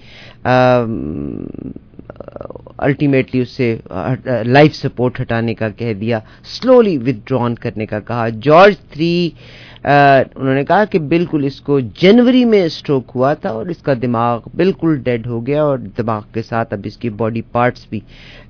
الٹیمیٹلی اس سے لائف سپورٹ ہٹانے کا کہہ دیا, سلولی ودران کرنے کا کہا. جارج 3 انہوں نے کہا کہ بالکل اس کو جنوری میں اسٹروک ہوا تھا اور اس کا دماغ بالکل ڈیڈ ہو گیا اور دماغ کے ساتھ اب اس کی باڈی پارٹس بھی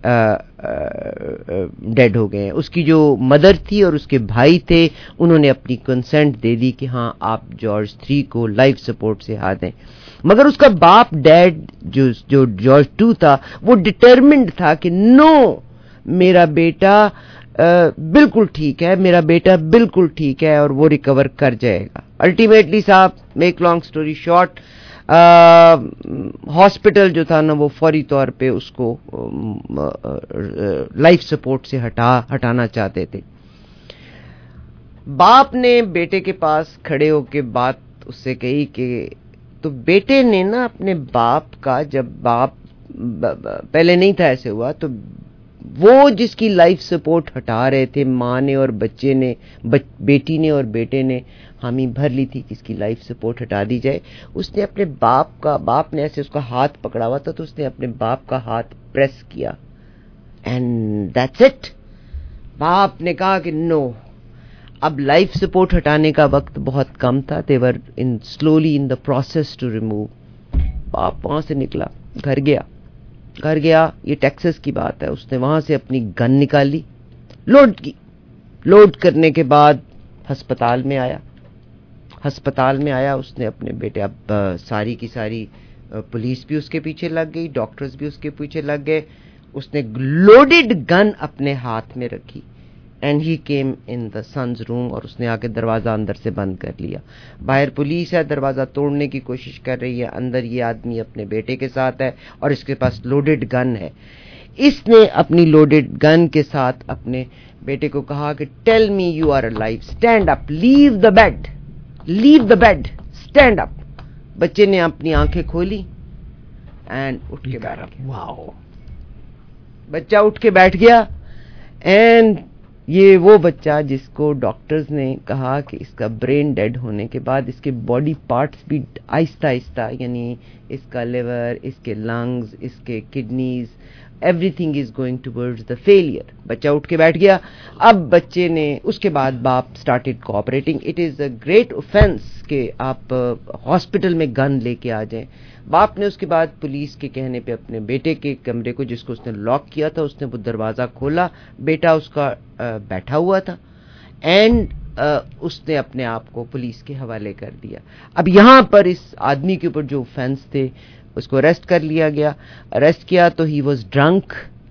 ڈیڈ ہو گئے ہیں. اس کی جو مدر تھی اور اس کے بھائی تھے انہوں نے اپنی کنسنٹ دے دی کہ ہاں آپ جارج 3 کو لائف سپورٹ سے ہٹا دیں, مگر اس کا باپ ڈیڈ جو جارج 2 تھا وہ ڈٹرمنڈ تھا کہ نو, میرا بیٹا بالکل ٹھیک ہے اور وہ ریکور کر جائے گا. الٹیمیٹلی صاحب make long story short, hospital جو تھا نا وہ فوری طور پہ اس کو لائف سپورٹ سے ہٹانا چاہتے تھے. باپ نے بیٹے کے پاس کھڑے ہو کے بات اس سے کہی کہ تو بیٹے نے نا اپنے باپ کا, جب باپ پہلے نہیں تھا ایسے ہوا, تو وہ جس کی لائف سپورٹ ہٹا رہے تھے ماں نے اور بچے نے, بیٹی نے اور بیٹے نے حامی بھر لی تھی کہ اس کی لائف سپورٹ ہٹا دی جائے. اس نے اپنے باپ نے ایسے اس کا ہاتھ پکڑا ہوا تھا تو اس نے اپنے باپ کا ہاتھ پریس کیا اینڈ دیٹس اٹ. باپ نے کہا کہ نو, اب لائف سپورٹ ہٹانے کا وقت بہت کم تھا. they were slowly in the process to remove. باپ وہاں سے نکلا, گھر گیا, یہ ٹیکسس کی بات ہے. اس نے وہاں سے اپنی گن نکالی, لوڈ کرنے کے بعد ہسپتال میں آیا. اس نے اپنے بیٹے, اب ساری کی ساری پولیس بھی اس کے پیچھے لگ گئی, ڈاکٹرز بھی اس کے پیچھے لگ گئے. اس نے لوڈڈ گن اپنے ہاتھ میں رکھی and he came in the son's room, اور اس نے آ کے دروازہ اندر سے بند کر لیا. باہر پولیس ہے, دروازہ توڑنے کی کوشش کر رہی ہے. اندر یہ آدمی اپنے بیٹے کے ساتھ ہے اور اس کے پاس لوڈڈ گن ہے. اس نے اپنی لوڈڈ گن کے ساتھ اپنے بیٹے کو کہا کہ tell me you are alive, stand up, leave the bed, stand up. بچے نے اپنی آنکھیں کھولی اینڈ اٹھ کے بیٹھ گیا. بچہ اٹھ کے بیٹھ گیا اینڈ یہ وہ بچہ جس کو ڈاکٹرز نے کہا کہ اس کا برین ڈیڈ ہونے کے بعد اس کے باڈی پارٹس بھی آہستہ یعنی اس کا لیور, اس کے لنگز, اس کے kidneys, everything is going towards the failure. بچہ اٹھ کے بیٹھ گیا. اب بچے نے, اس کے بعد باپ started cooperating. It is a great offence کہ آپ ہاسپٹل میں گن لے کے آ جائیں. باپ نے اس کے بعد پولیس کے کہنے پہ اپنے بیٹے کے کمرے کو, جس کو اس نے لاک کیا تھا, اس نے وہ دروازہ کھولا. بیٹا اس کا بیٹھا ہوا تھا اینڈ اس نے اپنے آپ کو پولیس کے حوالے کر دیا. اب یہاں پر اس آدمی کے اوپر جو اوفینس تھے اس کو اریسٹ کر لیا گیا. اریسٹ کیا تو ہی واز ڈرنک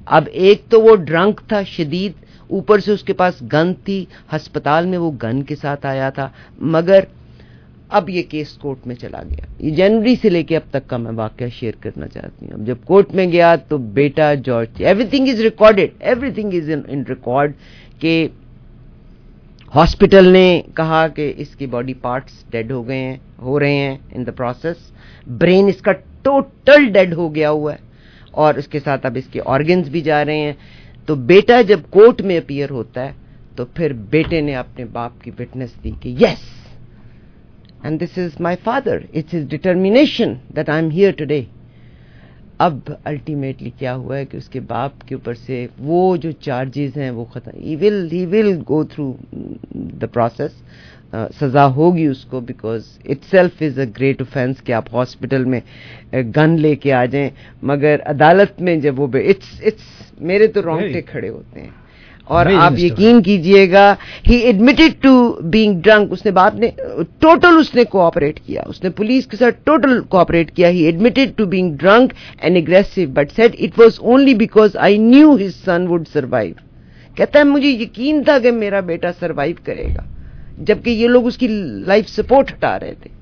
اب ایک تو وہ ڈرنک تھا شدید, اوپر سے اس کے پاس گن تھی, ہسپتال میں وہ گن کے ساتھ آیا تھا. مگر اب یہ کیس کورٹ میں چلا گیا. یہ جنوری سے لے کے اب تک کا میں واقعہ شیئر کرنا چاہتی ہوں. اب جب کورٹ میں گیا تو بیٹا George, everything is recorded, everything is in record, کہ ہاسپٹل نے کہا کہ اس کی باڈی پارٹس ڈیڈ ہو رہے ہیں ان دا پروسیس. برین اس کا ٹوٹل ڈیڈ ہو گیا ہوا ہے, اور اس کے ساتھ اب اس کے آرگنز بھی جا رہے ہیں. تو بیٹا جب کورٹ میں اپیئر ہوتا ہے تو پھر بیٹے نے اپنے باپ کی وٹنس دی کہ yes, and this is my father, it's his determination that I am here today. اب الٹیمیٹلی کیا ہوا ہے کہ اس کے باپ کے اوپر سے وہ جو چارجز ہیں وہ ختم, ہی ول گو تھرو دا پروسیس, سزا ہوگی اس کو, because it self is a great offence کہ آپ ہاسپٹل میں گن لے کے آ جائیں. مگر عدالت میں جب وہ میرے تو رونگٹے کھڑے ہوتے ہیں. اور آپ یقین کیجئے گا, he admitted to being drunk. اس نے باپ نے ٹوٹل اس نے کوآپریٹ کیا, اس نے پولیس کے ساتھ ٹوٹل کوآپریٹ کیا. He admitted to being drunk and aggressive, but said it was only because I knew his son would survive. کہتا ہے مجھے یقین تھا کہ میرا بیٹا سروائیو کرے گا, جبکہ یہ لوگ اس کی لائف سپورٹ ہٹا رہے تھے.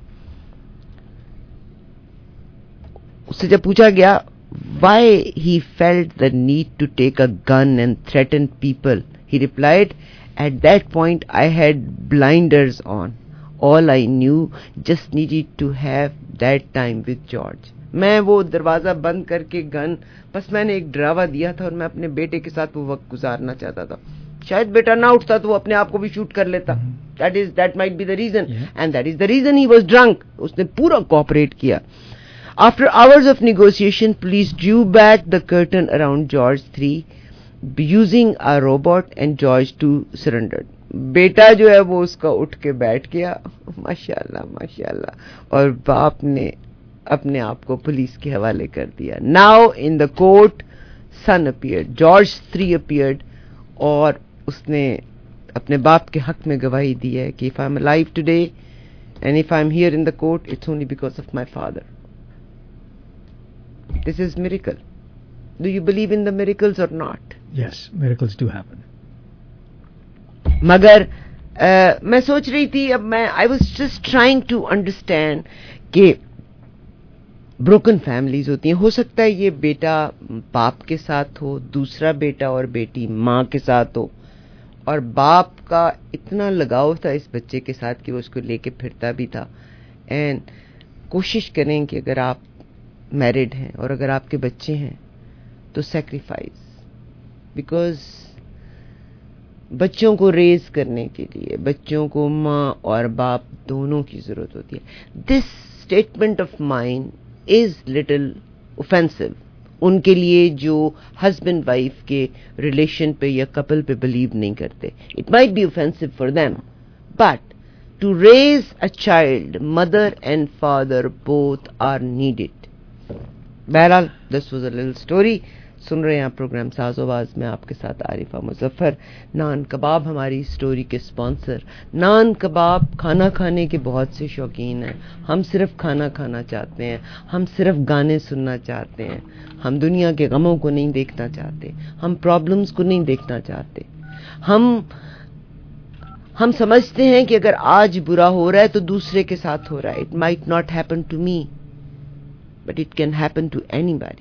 اس سے جب پوچھا گیا why he felt the need to take a gun and threaten people, he replied, at that point I had blinders on. All I knew, just needed to have that time with George. میں وہ دروازہ بند کر کے گن, بس میں نے ایک ڈراوا دیا تھا اور میں اپنے بیٹے کے ساتھ وہ وقت گزارنا چاہتا تھا. شاید بیٹا نہ اٹھتا تو وہ اپنے آپ کو بھی شوٹ کر لیتا. That might be the reason, and that is the reason he was drunk. اس نے پورا کوآپریٹ کیا. After hours of negotiation, police drew back the curtain around George 3 using a robot, and George 2 surrendered. بیٹا جو ہے وہ اس کا اٹھ کے بیٹھ گیا, ماشاءاللہ ماشاءاللہ, اور باپ نے اپنے آپ کو پولیس کے حوالے کر دیا. Now in the court, son appeared. George 3 appeared, اور اس نے اپنے باپ کے حق میں گواہی دی ہے کہ if I'm alive today and if I'm here in the court, it's only because of my father. This is miracle. Do you believe in the miracles or not?
Yes, miracles do happen.
مگر میں سوچ رہی تھی, اب میں I was just trying to understand کہ broken families ہوتی ہیں. ہو سکتا ہے یہ بیٹا باپ کے ساتھ ہو, دوسرا بیٹا اور بیٹی ماں کے ساتھ ہو, اور باپ کا اتنا لگاؤ تھا اس بچے کے ساتھ کہ وہ اس کو لے کے پھرتا بھی تھا. اینڈ کوشش کریں کہ اگر آپ میرڈ ہیں اور اگر آپ کے بچے ہیں تو سیکریفائز, بیکاز بچوں کو ریز کرنے کے لیے بچوں کو ماں اور باپ دونوں کی ضرورت ہوتی ہے. This statement of mine is little offensive ان کے لیے جو ہسبینڈ وائف کے ریلیشن پہ یا کپل پہ بلیو نہیں کرتے. It might be offensive for them, but to raise a child, mother and father both are needed. بہرحال this was a little story. سن رہے ہیں پروگرام ساز آواز میں آپ کے ساتھ عارفہ مظفر. نان کباب ہماری اسٹوری کے اسپانسر. نان کباب کھانا کھانے کے بہت سے شوقین ہیں. ہم صرف کھانا کھانا چاہتے ہیں, ہم صرف گانے سننا چاہتے ہیں, ہم دنیا کے غموں کو نہیں دیکھنا چاہتے, ہم پرابلمز کو نہیں دیکھنا چاہتے. ہم سمجھتے ہیں کہ اگر آج برا ہو رہا ہے تو دوسرے کے ساتھ ہو رہا ہے. It might not happen to me, but it can happen to anybody.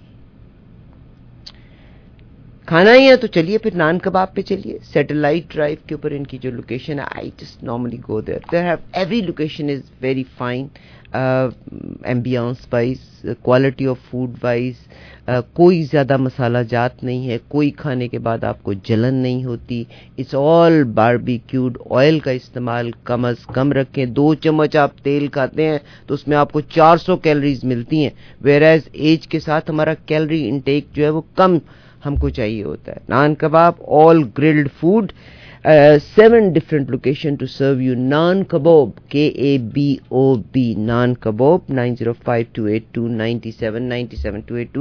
کھانا ہی ہے تو چلیے پھر نان کباب پہ چلیے. سیٹلائٹ ڈرائیو کے اوپر ان کی جو لوکیشن ہے, I just normally go there. They have every location is very fine, ambience wise, quality of food wise, کوئی زیادہ مسالہ جات نہیں ہے, کوئی کھانے کے بعد آپ کو جلن نہیں ہوتی. It's all barbecued. آئل کا استعمال کم از کم رکھیں. 2 چمچ آپ تیل کھاتے ہیں تو اس میں آپ کو 400 کیلریز ملتی ہیں, whereas ایج کے ساتھ ہمارا کیلری انٹیک جو ہے وہ کم ہم کو چاہیے ہوتا ہے. نان کباب, all grilled food, 7 different location to serve you. Naan Kabob, KABOB, Naan Kabob, 9052829797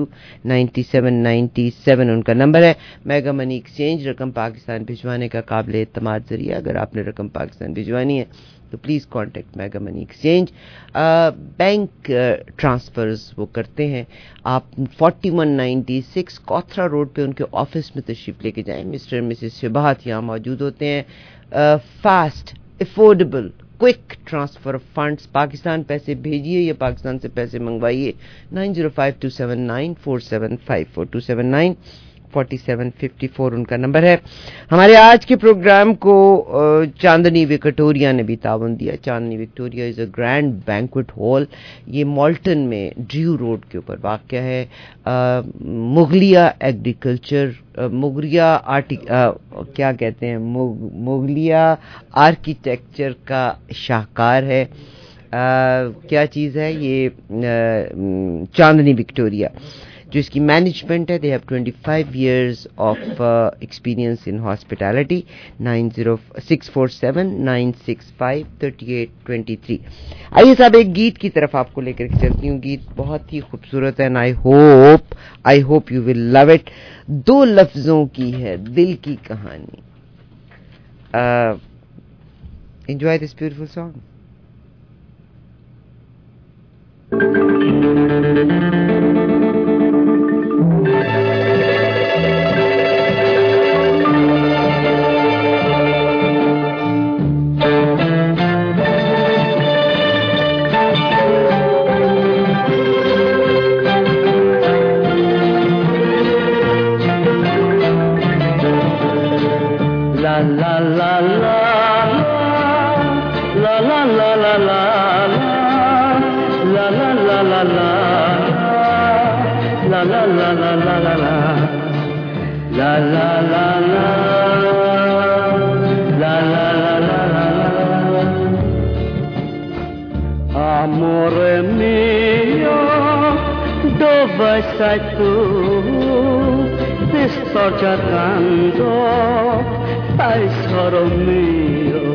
2829797 ان کا نمبر ہے. میگا منی ایکسچینج, رقم پاکستان بھجوانے کا قابل اعتماد ذریعہ. اگر آپ نے رقم پاکستان بھجوانی ہے तो please contact Mega Money Exchange. Bank transfers वो करते हैं। आप 4196 कोथरा रोड पे उनके ऑफिस में तशरीफ़ लेके जाएं। मिस्टर मिसेस शिबाहत यहाँ मौजूद होते हैं। Fast, affordable, quick transfer of funds, Pakistan पैसे भेजिए या पाकिस्तान से पैसे मंगवाइए। 9052794754 2794754 उनका नंबर है। हमारे आज के प्रोग्राम को चांदनी विक्टोरिया ने भी तावन दिया। Chandni Victoria is a grand banquet hall, ये मॉल्टन में ड्रू रोड के ऊपर वाक़या है। मुगलिया एग्रीकल्चर, मुगलिया क्या कहते हैं, मुगलिया आर्किटेक्चर का शाहकार है। क्या चीज़ है ये चांदनी विक्टोरिया, जो इसकी मैनेजमेंट है। They have 25 years of experience in hospitality. 906479653823। आइए साहब, एक गीत की तरफ आपको लेकर के चलती हूँ। गीत बहुत ही खूबसूरत है, I hope you will love it. 2 लफ्जों की है दिल की कहानी। Enjoy this beautiful song.
Amore mio, dove sei tu? Ti sto cercando, tesoro mio.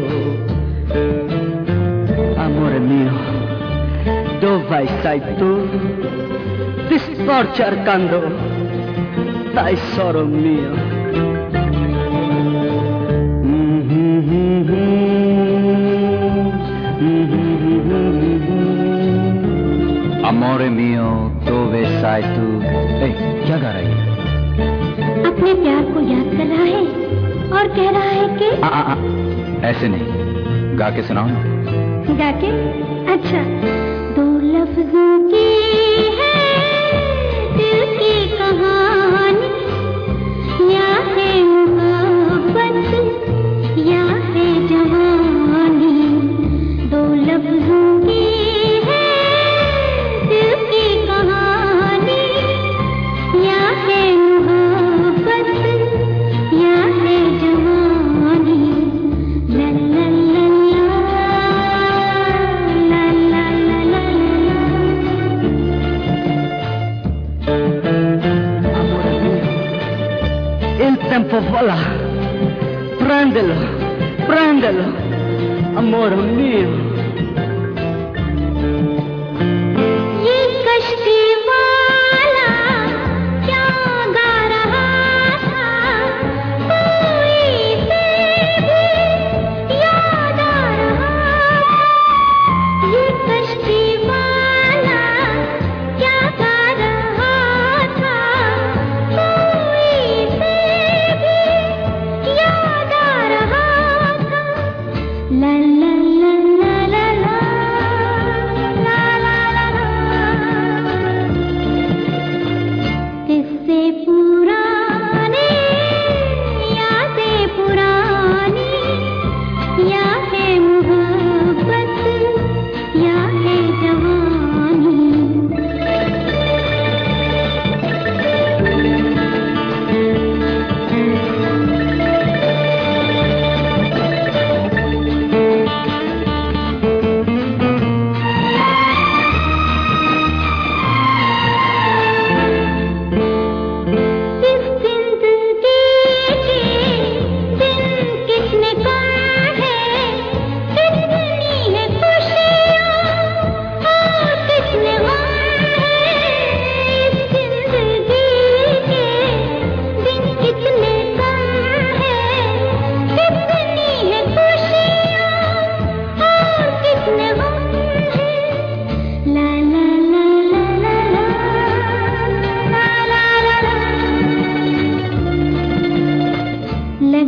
Amore mio, dove sei tu? Ti sto cercando, tesoro mio.
Amore mio, dove sei tu? क्या गा रही है?
अपने प्यार को याद कर रहा है और कह रहा है कि
ऐसे नहीं, गा के सुनाओ ना।
गा के? अच्छा। 2 लफ्जों की है दिल की कहानी, या है मोहब्बत या है जवानी। 2 लफ्जों की
tempo vola, prendelo, prendelo, amore mio.
ये कश्ती वाला क्या गा रहा था, कोई से भी याद आ रहा। ये कश्ती वाला क्या गा रहा था, कोई से याद आ रहा था। ला ला ला ला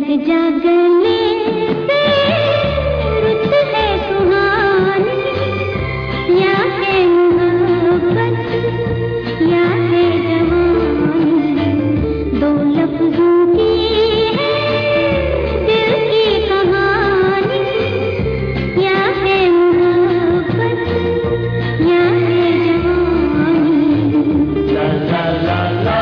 जागने से रुत है सुहानी, या है मोहब्बत या है जवानी, दो लफ्जों की है दिल की कहानी, या है मोहब्बत या है जवानी। ला ला ला ला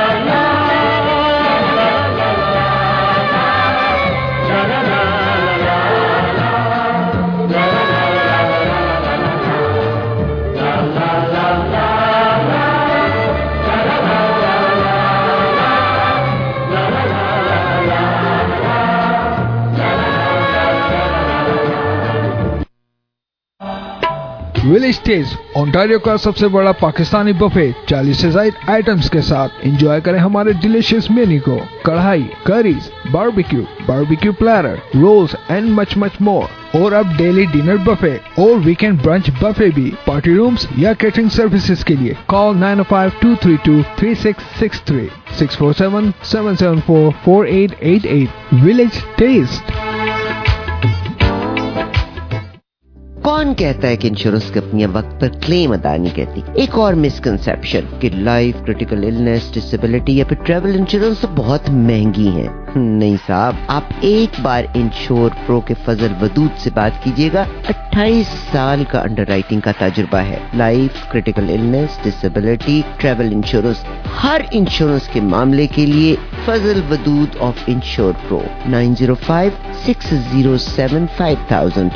विलेज टेज ओंटारियो का सबसे बड़ा पाकिस्तानी बफे 40 से ज्यादा आइटम्स के साथ एंजॉय करें हमारे डिलीशियस मेन्यू को। Karahi, curries, barbecue platter, rolls and much more. और अब डेली डिनर बफे और वीकेंड ब्रंच बफे भी। पार्टी रूम्स या कैटरिंग सर्विसेज के लिए कॉल 905-232-3663 647-774-4888। Village test.
कौन कहता है कि इंश्योरेंस कंपनियां वक्त पर क्लेम अदा नहीं करती? एक और मिसकंसेप्शन कि लाइफ, क्रिटिकल इलनेस, डिसेबिलिटी या फिर ट्रैवल इंश्योरेंस तो बहुत महंगी हैं। नहीं साहब, आप एक बार इंश्योर प्रो के फजल वदूद से बात कीजिएगा। 28 साल का अंडरराइटिंग का तजुर्बा है। Life, critical illness, disability, travel insurance, हर इंश्योरेंस के मामले के लिए Fazal Wadood of Insure Pro 905-607-5000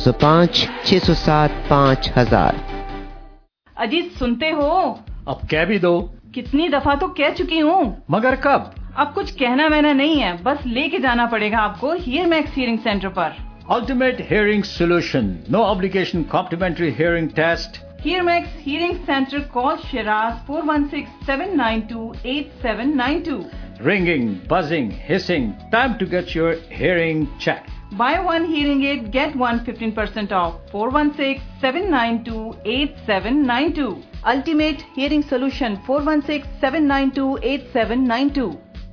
905-607-5000।
Ajit सुनते हो?
अब कह भी दो।
कितनी दफा तो कह चुकी हूँ।
मगर कब?
अब कुछ कहना वहना नहीं है, बस लेके जाना पड़ेगा आपको हियर मैक्स हियरिंग सेंटर पर।
Ultimate hearing solution, no obligation complimentary hearing test.
Hear Max hearing centre, call Shiraz 416-792-8792।
Ringing, buzzing, hissing, time to get your hearing checked.
Buy one hearing aid, get one 15% off. 416-792-8792. Ultimate Hearing Solution 416-792-8792.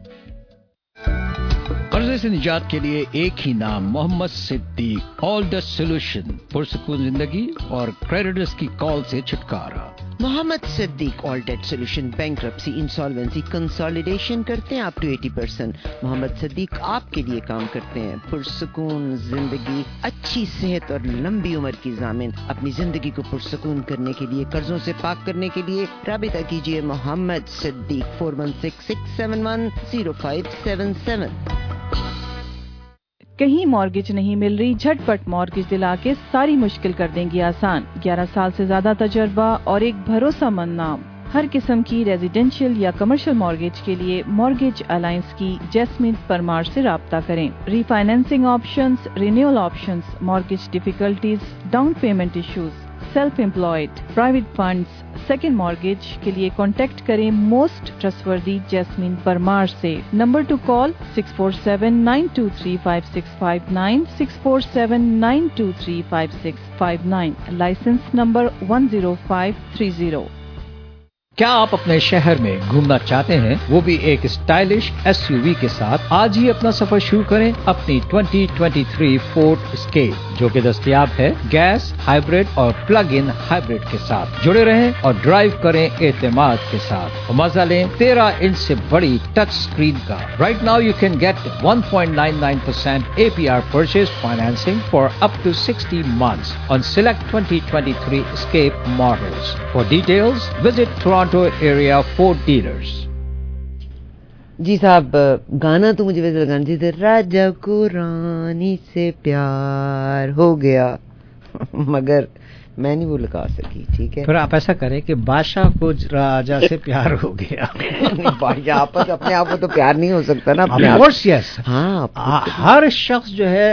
कर्जे से निजात के लिए एक ही नाम, Mohammad Siddique. All the solution, पुरसुकून जिंदगी और क्रेडिटर्स की कॉल से छुटकारा।
Mohammad Siddique all debt solution, bankruptcy, insolvency, consolidation करते हैं अप टू 80%। मोहम्मद सिद्दीक आपके लिए काम करते हैं। पुरसुकून जिंदगी, अच्छी सेहत और लंबी उम्र की ज़ामिन। अपनी जिंदगी को पुरसुकून करने के लिए, कर्जों से पाक करने के लिए राबिता कीजिए मोहम्मद सिद्दीक 416-671-0577।
कहीं मॉर्गेज नहीं मिल रही? झटपट मॉर्गेज दिला के सारी मुश्किल कर देंगी आसान। 11 साल से ज्यादा तजर्बा और एक भरोसेमंद नाम। हर किस्म की रेजिडेंशियल या कमर्शियल मॉर्गेज के लिए मॉर्गेज अलायंस की जैस्मिन परमार से राब्ता करें। Refinancing options, renewal options, mortgage difficulties, down payment issues, self employed, private funds, second mortgage के लिए कांटेक्ट करें मोस्ट ट्रस्टवर्दी जैस्मिन परमार से। Number to call 647-923-5659 647-923-5659। Licence number 10530।
क्या आप अपने शहर में घूमना चाहते हैं, वो भी एक स्टाइलिश एसयूवी के साथ? आज ही अपना सफर शुरू करें अपनी 2023 फोर्ड एस्केप, जो कि दस्तयाब है गैस, हाइब्रिड और प्लग इन हाइब्रिड के साथ। जुड़े रहें और ड्राइव करें एतमाद के साथ। मजा लें 13 इंच से बड़ी टच स्क्रीन का। Right now you can get 1.99% APR purchase financing for up to 60 months on select 2023 Escape models. For details, visit Toronto area Ford dealers.
जी साहब, गाना तो मुझे वैसे लगाना चाहिए था, राजा को रानी से प्यार हो गया मगर मैं नहीं वो लगा सकी। ठीक है,
फिर आप ऐसा करें कि बादशाह को राजा से प्यार हो गया।
बादशाह आपस अपने आप को तो प्यार नहीं हो सकता ना अपने आप।
यस, हाँ, हर शख्स जो है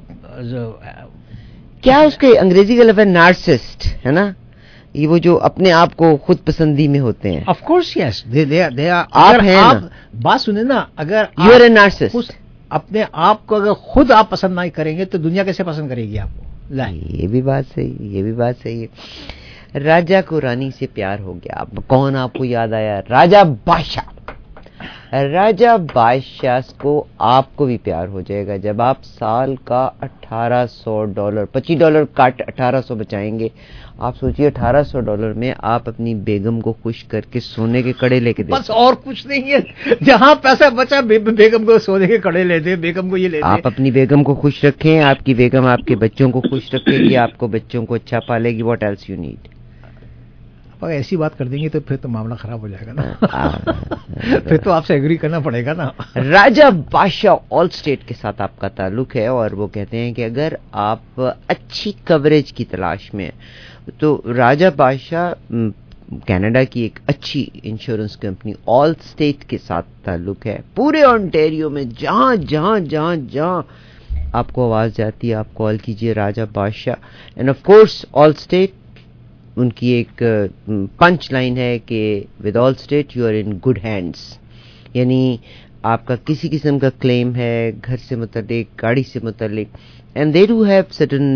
क्या उसके अंग्रेजी का लफ्ज़ है नार्सिसिस्ट, है ना? ये वो जो अपने आप को खुद पसंदी में होते हैं।
ऑफ कोर्स यस, दे
आप हैं
आप बात सुने ना, अगर
यू आर ए नार्सिसिस्ट,
अपने आप को अगर खुद आप पसंद नहीं करेंगे तो दुनिया कैसे पसंद करेगी आपको?
ये भी बात सही है। राजा को रानी से प्यार हो गया। कौन आपको याद आया? राजा बादशाह। راجہ بادشاہ کو آپ کو بھی پیار ہو جائے گا جب آپ سال کا $1800 $25 کٹ 1800 بچائیں گے. آپ سوچیے $1800 میں آپ اپنی بیگم کو خوش کر کے سونے کے کڑے لے کے دیں.
بس اور کچھ نہیں ہے, جہاں پیسہ بچا بیگم کو سونے کے کڑے لے دیں, بیگم کو یہ لے دیں.
آپ اپنی بیگم کو خوش رکھیں, آپ کی بیگم آپ کے بچوں کو خوش رکھے گی, آپ کو بچوں کو اچھا پالے گی. What else you need.
اگر ایسی بات کر دیں گے تو پھر تو معاملہ خراب ہو جائے گا نا, پھر تو آپ سے ایگری کرنا پڑے گا نا.
راجہ بادشاہ آل اسٹیٹ کے ساتھ آپ کا تعلق ہے اور وہ کہتے ہیں کہ اگر آپ اچھی کوریج کی تلاش میں ہیں تو راجہ بادشاہ کینیڈا کی ایک اچھی انشورنس کمپنی آل اسٹیٹ کے ساتھ تعلق ہے. پورے آنٹیریو میں جہاں جہاں جہاں جہاں آپ کو آواز جاتی ہے آپ کال کیجئے راجہ بادشاہ. And of course Allstate, ان کی ایک پنچ لائن ہے کہ with Allstate you are in good hands, یعنی آپ کا کسی قسم کا کلیم ہے گھر سے متعلق, گاڑی سے متعلق, and they do have certain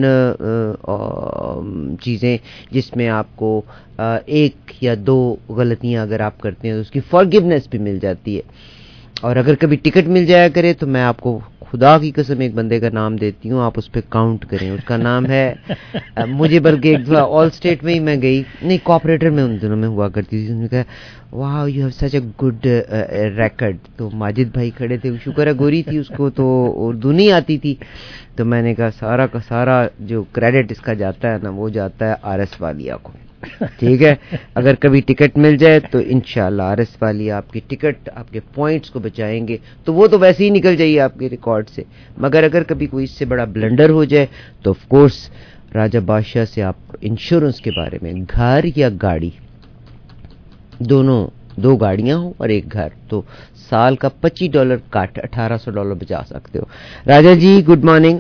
چیزیں جس میں آپ کو ایک یا دو غلطیاں اگر آپ کرتے ہیں تو اس کی فارگیونیس بھی مل جاتی ہے. اور اگر کبھی ٹکٹ مل جایا کرے تو میں آپ کو خدا کی قسم ایک بندے کا نام دیتی ہوں, آپ اس پہ کاؤنٹ کریں. اس کا نام ہے مجھے بلکہ ایک آل اسٹیٹ میں ہی میں گئی, نہیں کوآپریٹر میں ان دنوں میں ہوا کرتی تھی, انہوں نے کہا wow you have such a good record. تو ماجد بھائی کھڑے تھے, شکر ہے گوری تھی, اس کو تو اردو نہیں آتی تھی, تو میں نے کہا سارا کا سارا جو کریڈٹ اس کا جاتا ہے نا وہ جاتا ہے آر ایس والیہ کو. ٹھیک ہے, اگر کبھی ٹکٹ مل جائے تو انشاءاللہ آر ایس والیہ آپ کی ٹکٹ آپ کے پوائنٹس کو بچائیں گے, تو وہ تو ویسے ہی نکل جائیے آپ کے ریکارڈ سے. مگر اگر کبھی کوئی اس سے بڑا بلنڈر ہو جائے تو آف کورس راجہ بادشاہ سے آپ انشورنس کے بارے میں, گھر یا گاڑی دونوں, 2 گاڑیاں ہوں اور ایک گھر, تو سال کا $25 کٹ $1800 بچا سکتے ہو. Raja ji good morning.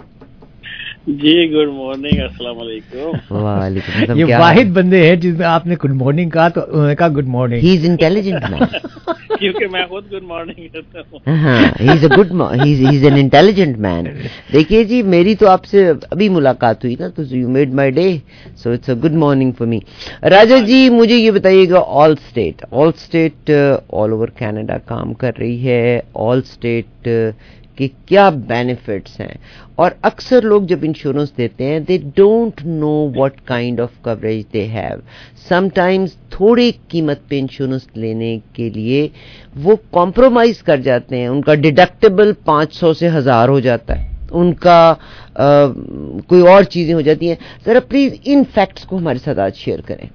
جی گڈ مارننگ, السلام علیکم.
وعلیکم السلام.
یہ واحد بندے ہیں جس میں آپ نے گڈ مارننگ کہا تو انہوں نے کہا good morning.
He is intelligent man,
کیونکہ میں خود گڈ مارننگ کرتا ہوں.
ہاں, ہی از این انٹیلیجنٹ مین. دیکھیے جی میری تو آپ سے ابھی ملاقات ہوئی نا, تو you made my day, so it's a good morning for me. Raja ji مجھے یہ بتائیے گا, Allstate all over Canada کام کر رہی ہے, آل اسٹیٹ کہ کیا بینیفٹس ہیں, اور اکثر لوگ جب انشورنس دیتے ہیں they don't know what kind of coverage they have. Sometimes تھوڑی قیمت پہ انشورنس لینے کے لیے وہ کمپرومائز کر جاتے ہیں, ان کا ڈیڈکٹیبل 500 سے 1000 ہو جاتا ہے, ان کا کوئی اور چیزیں ہو جاتی ہیں. ذرا پلیز ان فیکٹس کو ہمارے ساتھ آج شیئر کریں.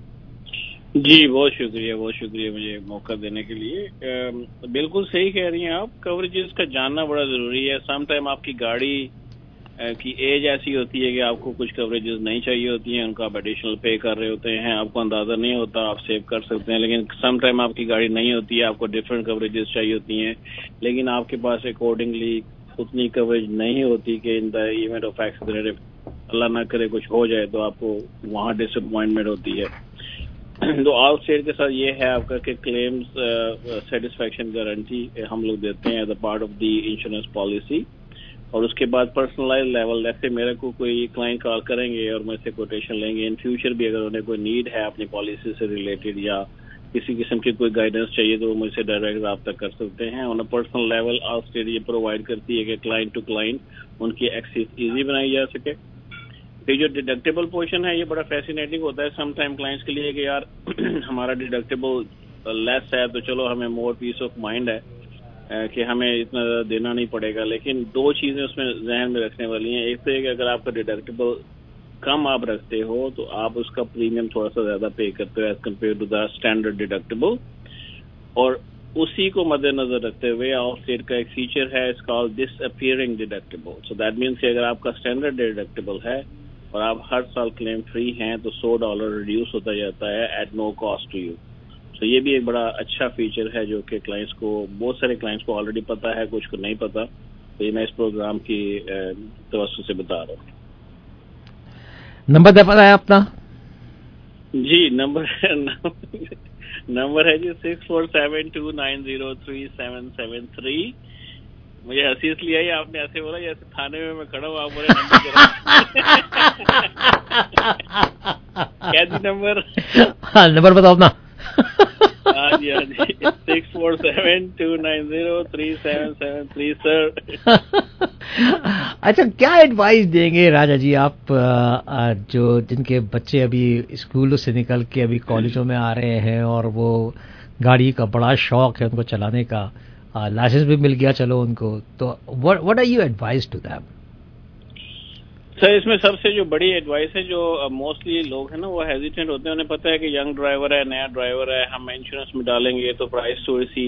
جی بہت شکریہ مجھے موقع دینے کے لیے. بالکل صحیح کہہ رہی ہیں آپ, کوریجز کا جاننا بڑا ضروری ہے. سم ٹائم آپ کی گاڑی کی ایج ایسی ہوتی ہے کہ آپ کو کچھ کوریجز نہیں چاہیے ہوتی ہیں, ان کا آپ ایڈیشنل پے کر رہے ہوتے ہیں, آپ کو اندازہ نہیں ہوتا, آپ سیو کر سکتے ہیں. لیکن سم ٹائم آپ کی گاڑی نہیں ہوتی ہے, آپ کو ڈفرینٹ کوریجز چاہیے ہوتی ہیں, لیکن آپ کے پاس اکارڈنگلی اتنی کوریج نہیں ہوتی کہ in the event of accident اللہ نہ کرے کچھ ہو جائے تو آپ کو وہاں ڈس اپوائنٹمنٹ ہوتی ہے. تو آل اسٹیٹ کے ساتھ یہ ہے آپ کا کہ کلیمز سیٹسفیکشن گارنٹی ہم لوگ دیتے ہیں as a part of the insurance policy. اور اس کے بعد پرسنلائز لیول, جیسے میرے کو کوئی کلائنٹ کال کریں گے اور مجھ سے کوٹیشن لیں گے, ان فیوچر بھی اگر انہیں کوئی نیڈ ہے اپنی پالیسی سے ریلیٹڈ یا کسی قسم کی کوئی گائیڈنس چاہیے تو وہ مجھ سے ڈائریکٹ رابطہ کر سکتے ہیں. On a personal level Allstate یہ پرووائڈ کرتی ہے کہ کلائنٹ ٹو کلائنٹ ان کی ایکسیس ایزی بنائی جا سکے. یہ جو ڈیڈکٹیبل پورشن ہے یہ بڑا فیسینیٹنگ ہوتا ہے سم ٹائم کلائنٹس کے لیے کہ یار ہمارا ڈیڈکٹیبل لیس ہے تو چلو ہمیں مور پیس آف مائنڈ ہے کہ ہمیں اتنا زیادہ دینا نہیں پڑے گا. لیکن 2 چیزیں اس میں ذہن میں رکھنے والی ہیں. ایک تو یہ کہ اگر آپ کا ڈیڈکٹیبل کم آپ رکھتے ہو تو آپ اس کا پریمیم تھوڑا سا زیادہ پے کرتے ہو as compare to the standard deductible. اور اسی کو مد نظر رکھتے ہوئے آل اسٹیٹ کا ایک فیچر ہے اس call disappearing deductible. So that means کہ اگر آپ کا اسٹینڈرڈ ڈیڈکٹیبل ہے اور آپ ہر سال کلیم فری ہیں تو $100 ریڈیوس ہوتا جاتا ہے at no cost to you. تو یہ بھی ایک بڑا اچھا فیچر ہے جو کہ کلائنٹس کو, بہت سارے کلائنٹس کو آلریڈی پتا ہے, کچھ کو نہیں پتا. تو یہ میں اس پروگرام کی توسط سے بتا رہا ہوں.
نمبر دے پتا ہے اپنا؟
جی نمبر ہے جی 6472903773. مجھے ہنسی اس لیے آئی, آپ نے ایسے بولا جیسے تھانے میں کھڑا ہوں, آپ بولے کیا جی نمبر؟
ہاں نمبر بتاؤ اپنا.
जी 647-290-3773 सर।
अच्छा, क्या एडवाइस देंगे राजा जी आप जो जिनके बच्चे अभी स्कूलों से निकल के अभी कॉलेजों में आ रहे हैं और वो गाड़ी का बड़ा शौक है उनको चलाने का, लाइसेंस भी मिल गया चलो उनको, तो what are you advice to them?
Sir इसमें सबसे जो बड़ी एडवाइस है, जो मोस्टली लोग हैं ना वो हेजिटेंट होते हैं, उन्हें पता है कि यंग ड्राइवर है, नया ड्राइवर है, हम इंश्योरेंस में डालेंगे तो प्राइस थोड़ी सी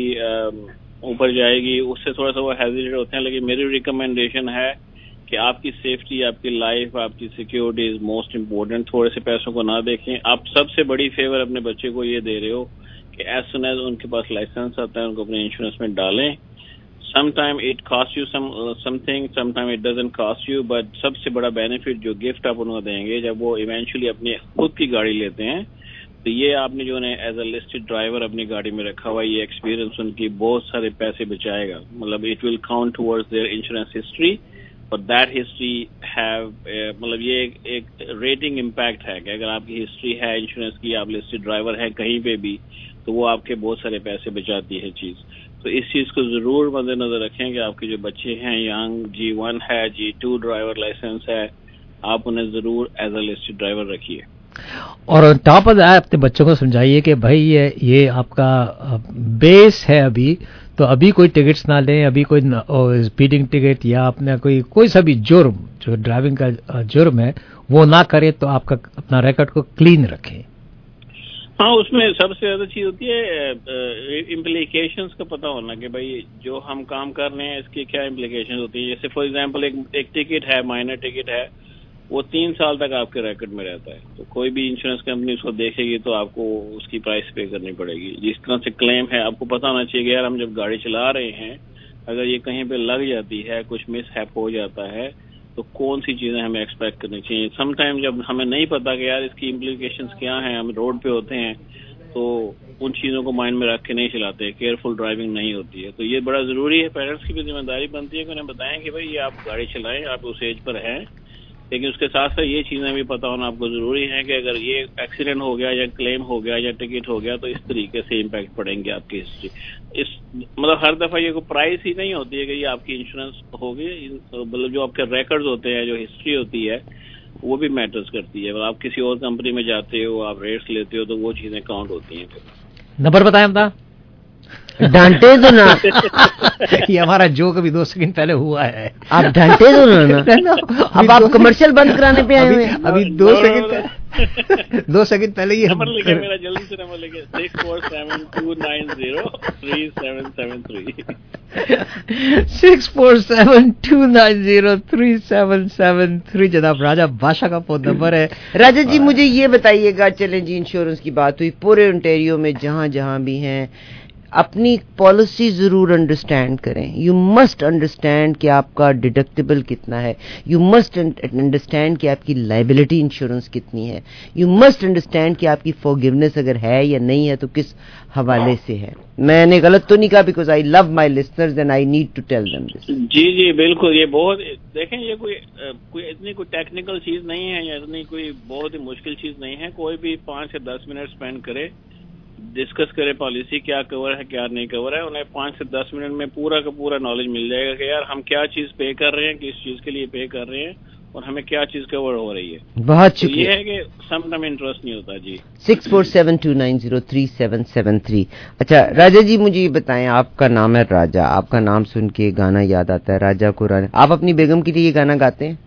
ऊपर जाएगी, उससे थोड़ा सा वो हेजिटेट होते हैं। लेकिन मेरी रिकमेंडेशन है कि आपकी सेफ्टी, आपकी लाइफ, आपकी सिक्योरिटी इज मोस्ट इम्पोर्टेंट। थोड़े से पैसों को ना देखें। आप सबसे बड़ी फेवर अपने बच्चे को ये दे रहे हो कि एज सुन एज उनके पास लाइसेंस आता है उनको अपने इंश्योरेंस में डालें। Sometime it costs you something, sometime it doesn't cost you, but सबसे बड़ा बेनिफिट जो गिफ्ट आप उनको देंगे जब वो इवेंचुअली अपनी खुद की गाड़ी लेते हैं, तो ये आपने जो उन्हें एज अ लिस्टेड ड्राइवर अपनी गाड़ी में रखा हुआ, ये एक्सपीरियंस उनकी बहुत सारे पैसे बचाएगा। मतलब it will count towards their insurance history, और दैट हिस्ट्री हैव मतलब ये एक रेटिंग इम्पैक्ट है कि अगर आपकी हिस्ट्री है इंश्योरेंस की, आप लिस्टेड ड्राइवर है कहीं पे भी, तो वो आपके बहुत सारे पैसे बचाती है चीज। तो इस चीज को जरूर मद्देनजर रखें कि आपके जो बच्चे हैं यंग, G1 है, G2 ड्राइवर लाइसेंस है, आप उन्हें जरूर एज अ लिस्टेड ड्राइवर रखिए।
और टॉप ऑफ दैट अपने बच्चों को समझाइए कि भाई ये आपका बेस है अभी, तो अभी कोई टिकट्स ना लें, अभी कोई स्पीडिंग टिकट या अपना कोई सा भी जुर्म जो ड्राइविंग का जुर्म है वो ना करें, तो आपका अपना रिकॉर्ड को क्लीन रखें।
हाँ, उसमें सबसे ज्यादा चीज होती है इम्प्लीकेशंस का पता होना कि भाई जो हम काम कर रहे हैं इसकी क्या इम्प्लीकेशंस होती है। जैसे फॉर एग्जांपल एक टिकट है, माइनर टिकट है, वो 3 साल तक आपके रिकॉर्ड में रहता है, तो कोई भी इंश्योरेंस कंपनी उसको देखेगी तो आपको उसकी प्राइस पे करनी पड़ेगी। जिस तरह से क्लेम है आपको पता होना चाहिए कि यार हम जब गाड़ी चला रहे हैं अगर ये कहीं पे लग जाती है, कुछ मिसहैप हो जाता है, तो कौन सी चीजें हमें एक्सपेक्ट करनी चाहिए। समटाइम जब हमें नहीं पता कि यार इसकी इम्प्लीकेशंस क्या हैं, हम रोड पे होते हैं तो उन चीजों को माइंड में रख के नहीं चलाते, केयरफुल ड्राइविंग नहीं होती है। तो ये बड़ा जरूरी है, पेरेंट्स की भी जिम्मेदारी बनती है कि उन्हें बताएं कि भाई ये आप गाड़ी चलाएं, आप उस एज पर हैं, लेकिन उसके साथ साथ ये चीजें भी पता होना आपको जरूरी है कि अगर ये एक्सीडेंट हो गया या क्लेम हो गया या टिकट हो गया तो इस तरीके से इम्पैक्ट पड़ेंगे आपकी हिस्ट्री। इस मतलब हर दफा ये कोई प्राइस ही नहीं होती है कि ये आपकी इंश्योरेंस होगी, मतलब जो आपके रिकॉर्ड्स होते हैं, जो हिस्ट्री होती है, वो भी मैटर्स करती है। आप किसी और कंपनी में जाते हो, आप रेट्स लेते हो, तो वो चीजें काउंट होती हैं।
नंबर बताएं अपना।
डांटे दो ना।
ये हमारा जोक अभी 2 सेकंड पहले हुआ है, आप
डांटे दो ना। अब आप कमर्शियल बंद कराने पे आए हुए हैं।
अभी 2 सेकंड पहले ये
नंबर लिखे, मेरा जल्दी से नंबर लिखे 647-290-3773
647-290-3773 जनाब राजा बादशाह का फोन नंबर है। राजा जी मुझे ये बताइएगा, चलें जी इंश्योरेंस की बात हुई, पूरे ओंटारियो में जहां जहां भी हैं अपनी पॉलिसी जरूर अंडरस्टैंड करें। यू मस्ट अंडरस्टैंड कि आपका डिडक्टिबल कितना है, यू मस्ट अंडरस्टैंड कि आपकी लाइबिलिटी इंश्योरेंस कितनी है, यू मस्ट अंडरस्टैंड कि आपकी फॉरगिवनेस अगर है या नहीं है तो किस हवाले से है। मैंने गलत तो नहीं कहा, because I love my listeners and I need to tell them this.
जी बिल्कुल, ये बहुत देखें, ये कोई इतनी कोई टेक्निकल चीज नहीं है या इतनी कोई बहुत ही मुश्किल चीज नहीं है। कोई भी 5 से 10 मिनट स्पेंड करे, डिस्कस करे पॉलिसी क्या कवर है क्या नहीं कवर है, उन्हें 5 से 10 मिनट में पूरा का पूरा नॉलेज मिल जाएगा कि यार हम क्या चीज पे कर रहे हैं, किस चीज के लिए पे कर रहे हैं और हमें क्या चीज कवर हो रही है।
बहुत शुक्रिया।
तो ये है कि समटाइम इंटरेस्ट नहीं होता जी।
647-290-3773। अच्छा राजा जी मुझे ये बताएं, आपका नाम है राजा, आपका नाम सुन के गाना याद आता है राजा को राजा। आप अपनी बेगम के लिए ये गाना गाते हैं?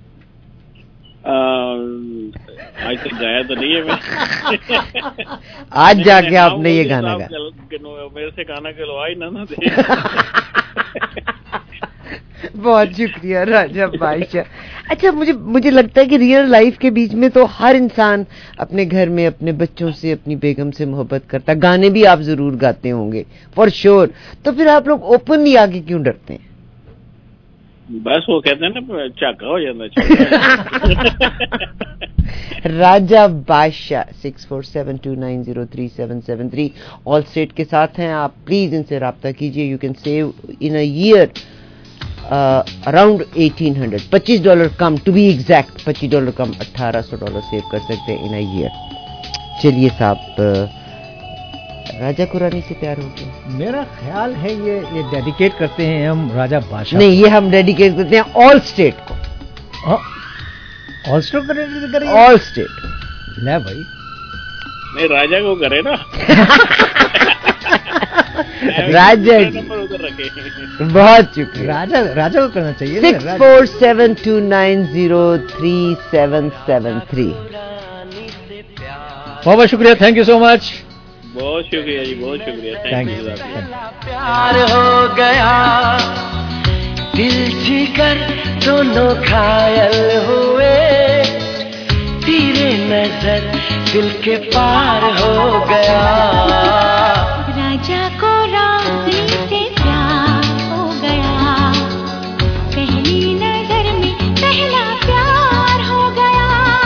आज तक गाया तो नहीं है मैं।
आज जाके आपने ये गाना गाया।
मेरे से गाना गलवाई ना दे।
बहुत शुक्रिया राजा बादशाह। अच्छा मुझे लगता है कि रियल लाइफ के बीच में तो हर इंसान अपने घर में अपने बच्चों से, अपनी बेगम से मोहब्बत करता है। गाने भी आप जरूर गाते होंगे फॉर श्योर। तो फिर आप लोग ओपनली आगे क्यों डरते हैं?
बस वो कहते हैं ना चाका हो जाता है।
राजा बादशाह 647-290-3773 ऑल स्टेट के साथ हैं आप। प्लीज इनसे राब्ता कीजिए। You can save in a year around $1,800, $25 कम, टू बी एग्जैक्ट $25 कम, $1,800 सेव कर सकते हैं इन अ ईयर। चलिए साहब راجا کو رانی سے پیار ہو گیا.
میرا خیال ہے یہ ڈیڈیکیٹ کرتے ہیں ہم راجا بادشاہ.
نہیں, یہ ہم ڈیڈیکیٹ کرتے ہیں آل اسٹیٹ کو.
آل اسٹیٹ کو ڈیڈیکیٹ کریں؟
Allstate.
لے بھائی,
نہیں راجا کو کرے نا.
راجا جی بہت شکریہ.
راجا کو کرنا چاہیے.
6472903773.
بہت بہت شکریہ. Thank you so much.
بہت شکریہ جی, بہت شکریہ.
Thank you.
پیار ہو گیا, دل جگر دونوں گھائل ہوئے, تیرے نظر دل کے پار ہو گیا.
راجا کو رانی سے پیار ہو گیا, پہلی نظر میں پہلا پیار ہو گیا.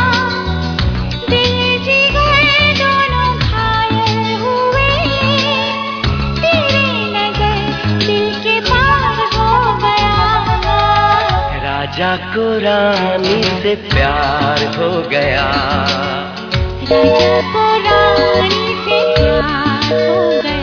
دل جگر دونوں گھائل ہوئے, تیرے نظر دل کے پار ہو گیا.
راجا کو رانی سے پیار ہو گیا.
راجا کو رانی سے پیار ہو گیا.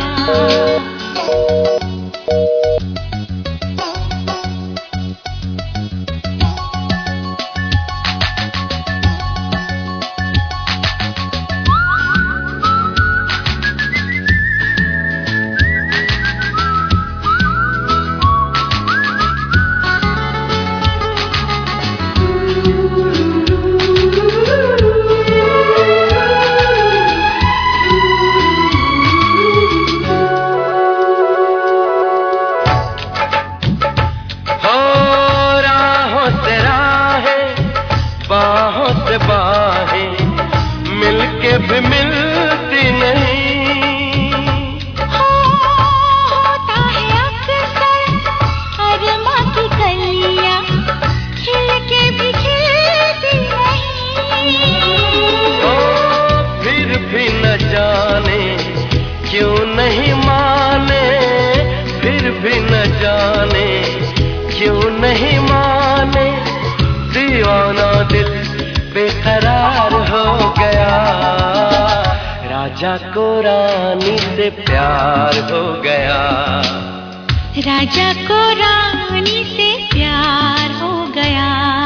راجا کو رانی سے پیار ہو گیا.
راجا کو رانی سے پیار ہو گیا.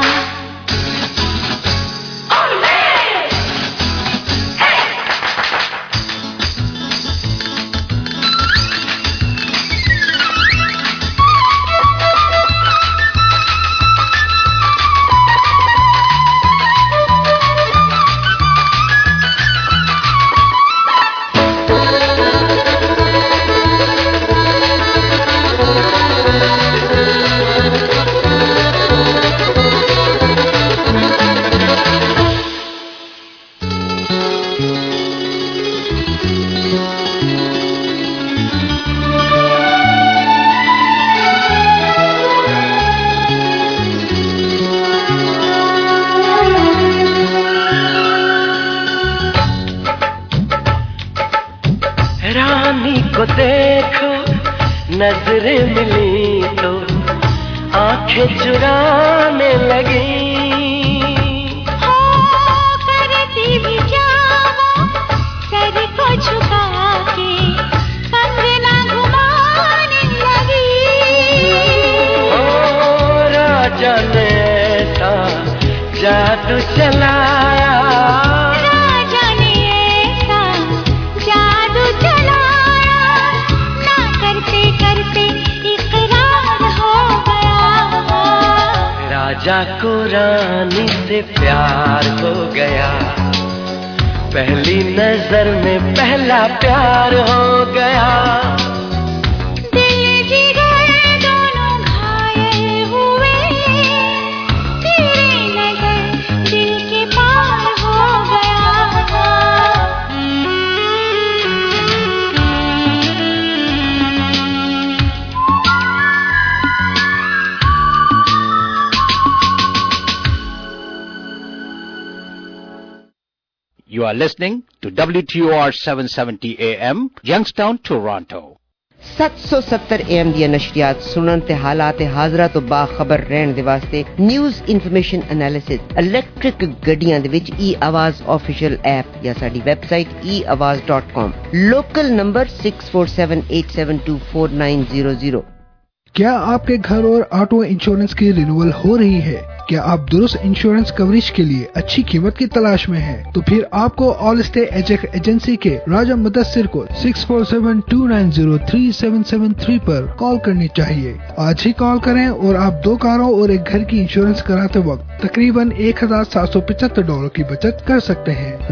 دیکھو نظریں ملی تو آنکھیں چرانے لگی.
کرتی بھی جاؤ سر کو جھکا کے کنگنا گھمانے لگی.
راجا نے ایسا جادو چلایا, راجا کو رانی سے پیار ہو گیا. پہلی نظر میں پہلا پیار ہو گیا.
دل جگر دونوں گھائل ہوئے, تیرے نظر دل کے پار ہو گیا.
You are listening to WTOR 770 AM, Youngstown, Toronto.
770 AM ਦੀਆਂ ਨਸ਼ਰੀਆਤ ਸੁਣਨ ਤੇ ਹਾਲਾਤ ਹਾਜ਼ਰਾ ਤੋਂ ਬਾਖਬਰ ਰਹਿਣ ਦੇ ਵਾਸਤੇ ਨਿਊਜ਼ ਇਨਫੋਰਮੇਸ਼ਨ ਐਨਾਲਿਸਿਸ ਇਲੈਕਟ੍ਰਿਕ ਗੱਡੀਆਂ ਦੇ ਵਿੱਚ e-आवाज ऑफिशियल ऐप या साडी वेबसाइट eawaz.com लोकल नंबर 6478724900।
क्या आपके घर और ऑटो इंश्योरेंस की रिन्यूअल हो रही है? क्या आप दुरुस्त इंश्योरेंस कवरेज के लिए अच्छी कीमत की तलाश में हैं? तो फिर आपको ऑल स्टे एजेंसी के राजा मुदस्सिर को 6472903773 पर कॉल करनी चाहिए। आज ही कॉल करें और आप 2 कारों और एक घर की इंश्योरेंस कराते वक्त तकरीबन $1,775 की बचत कर सकते हैं।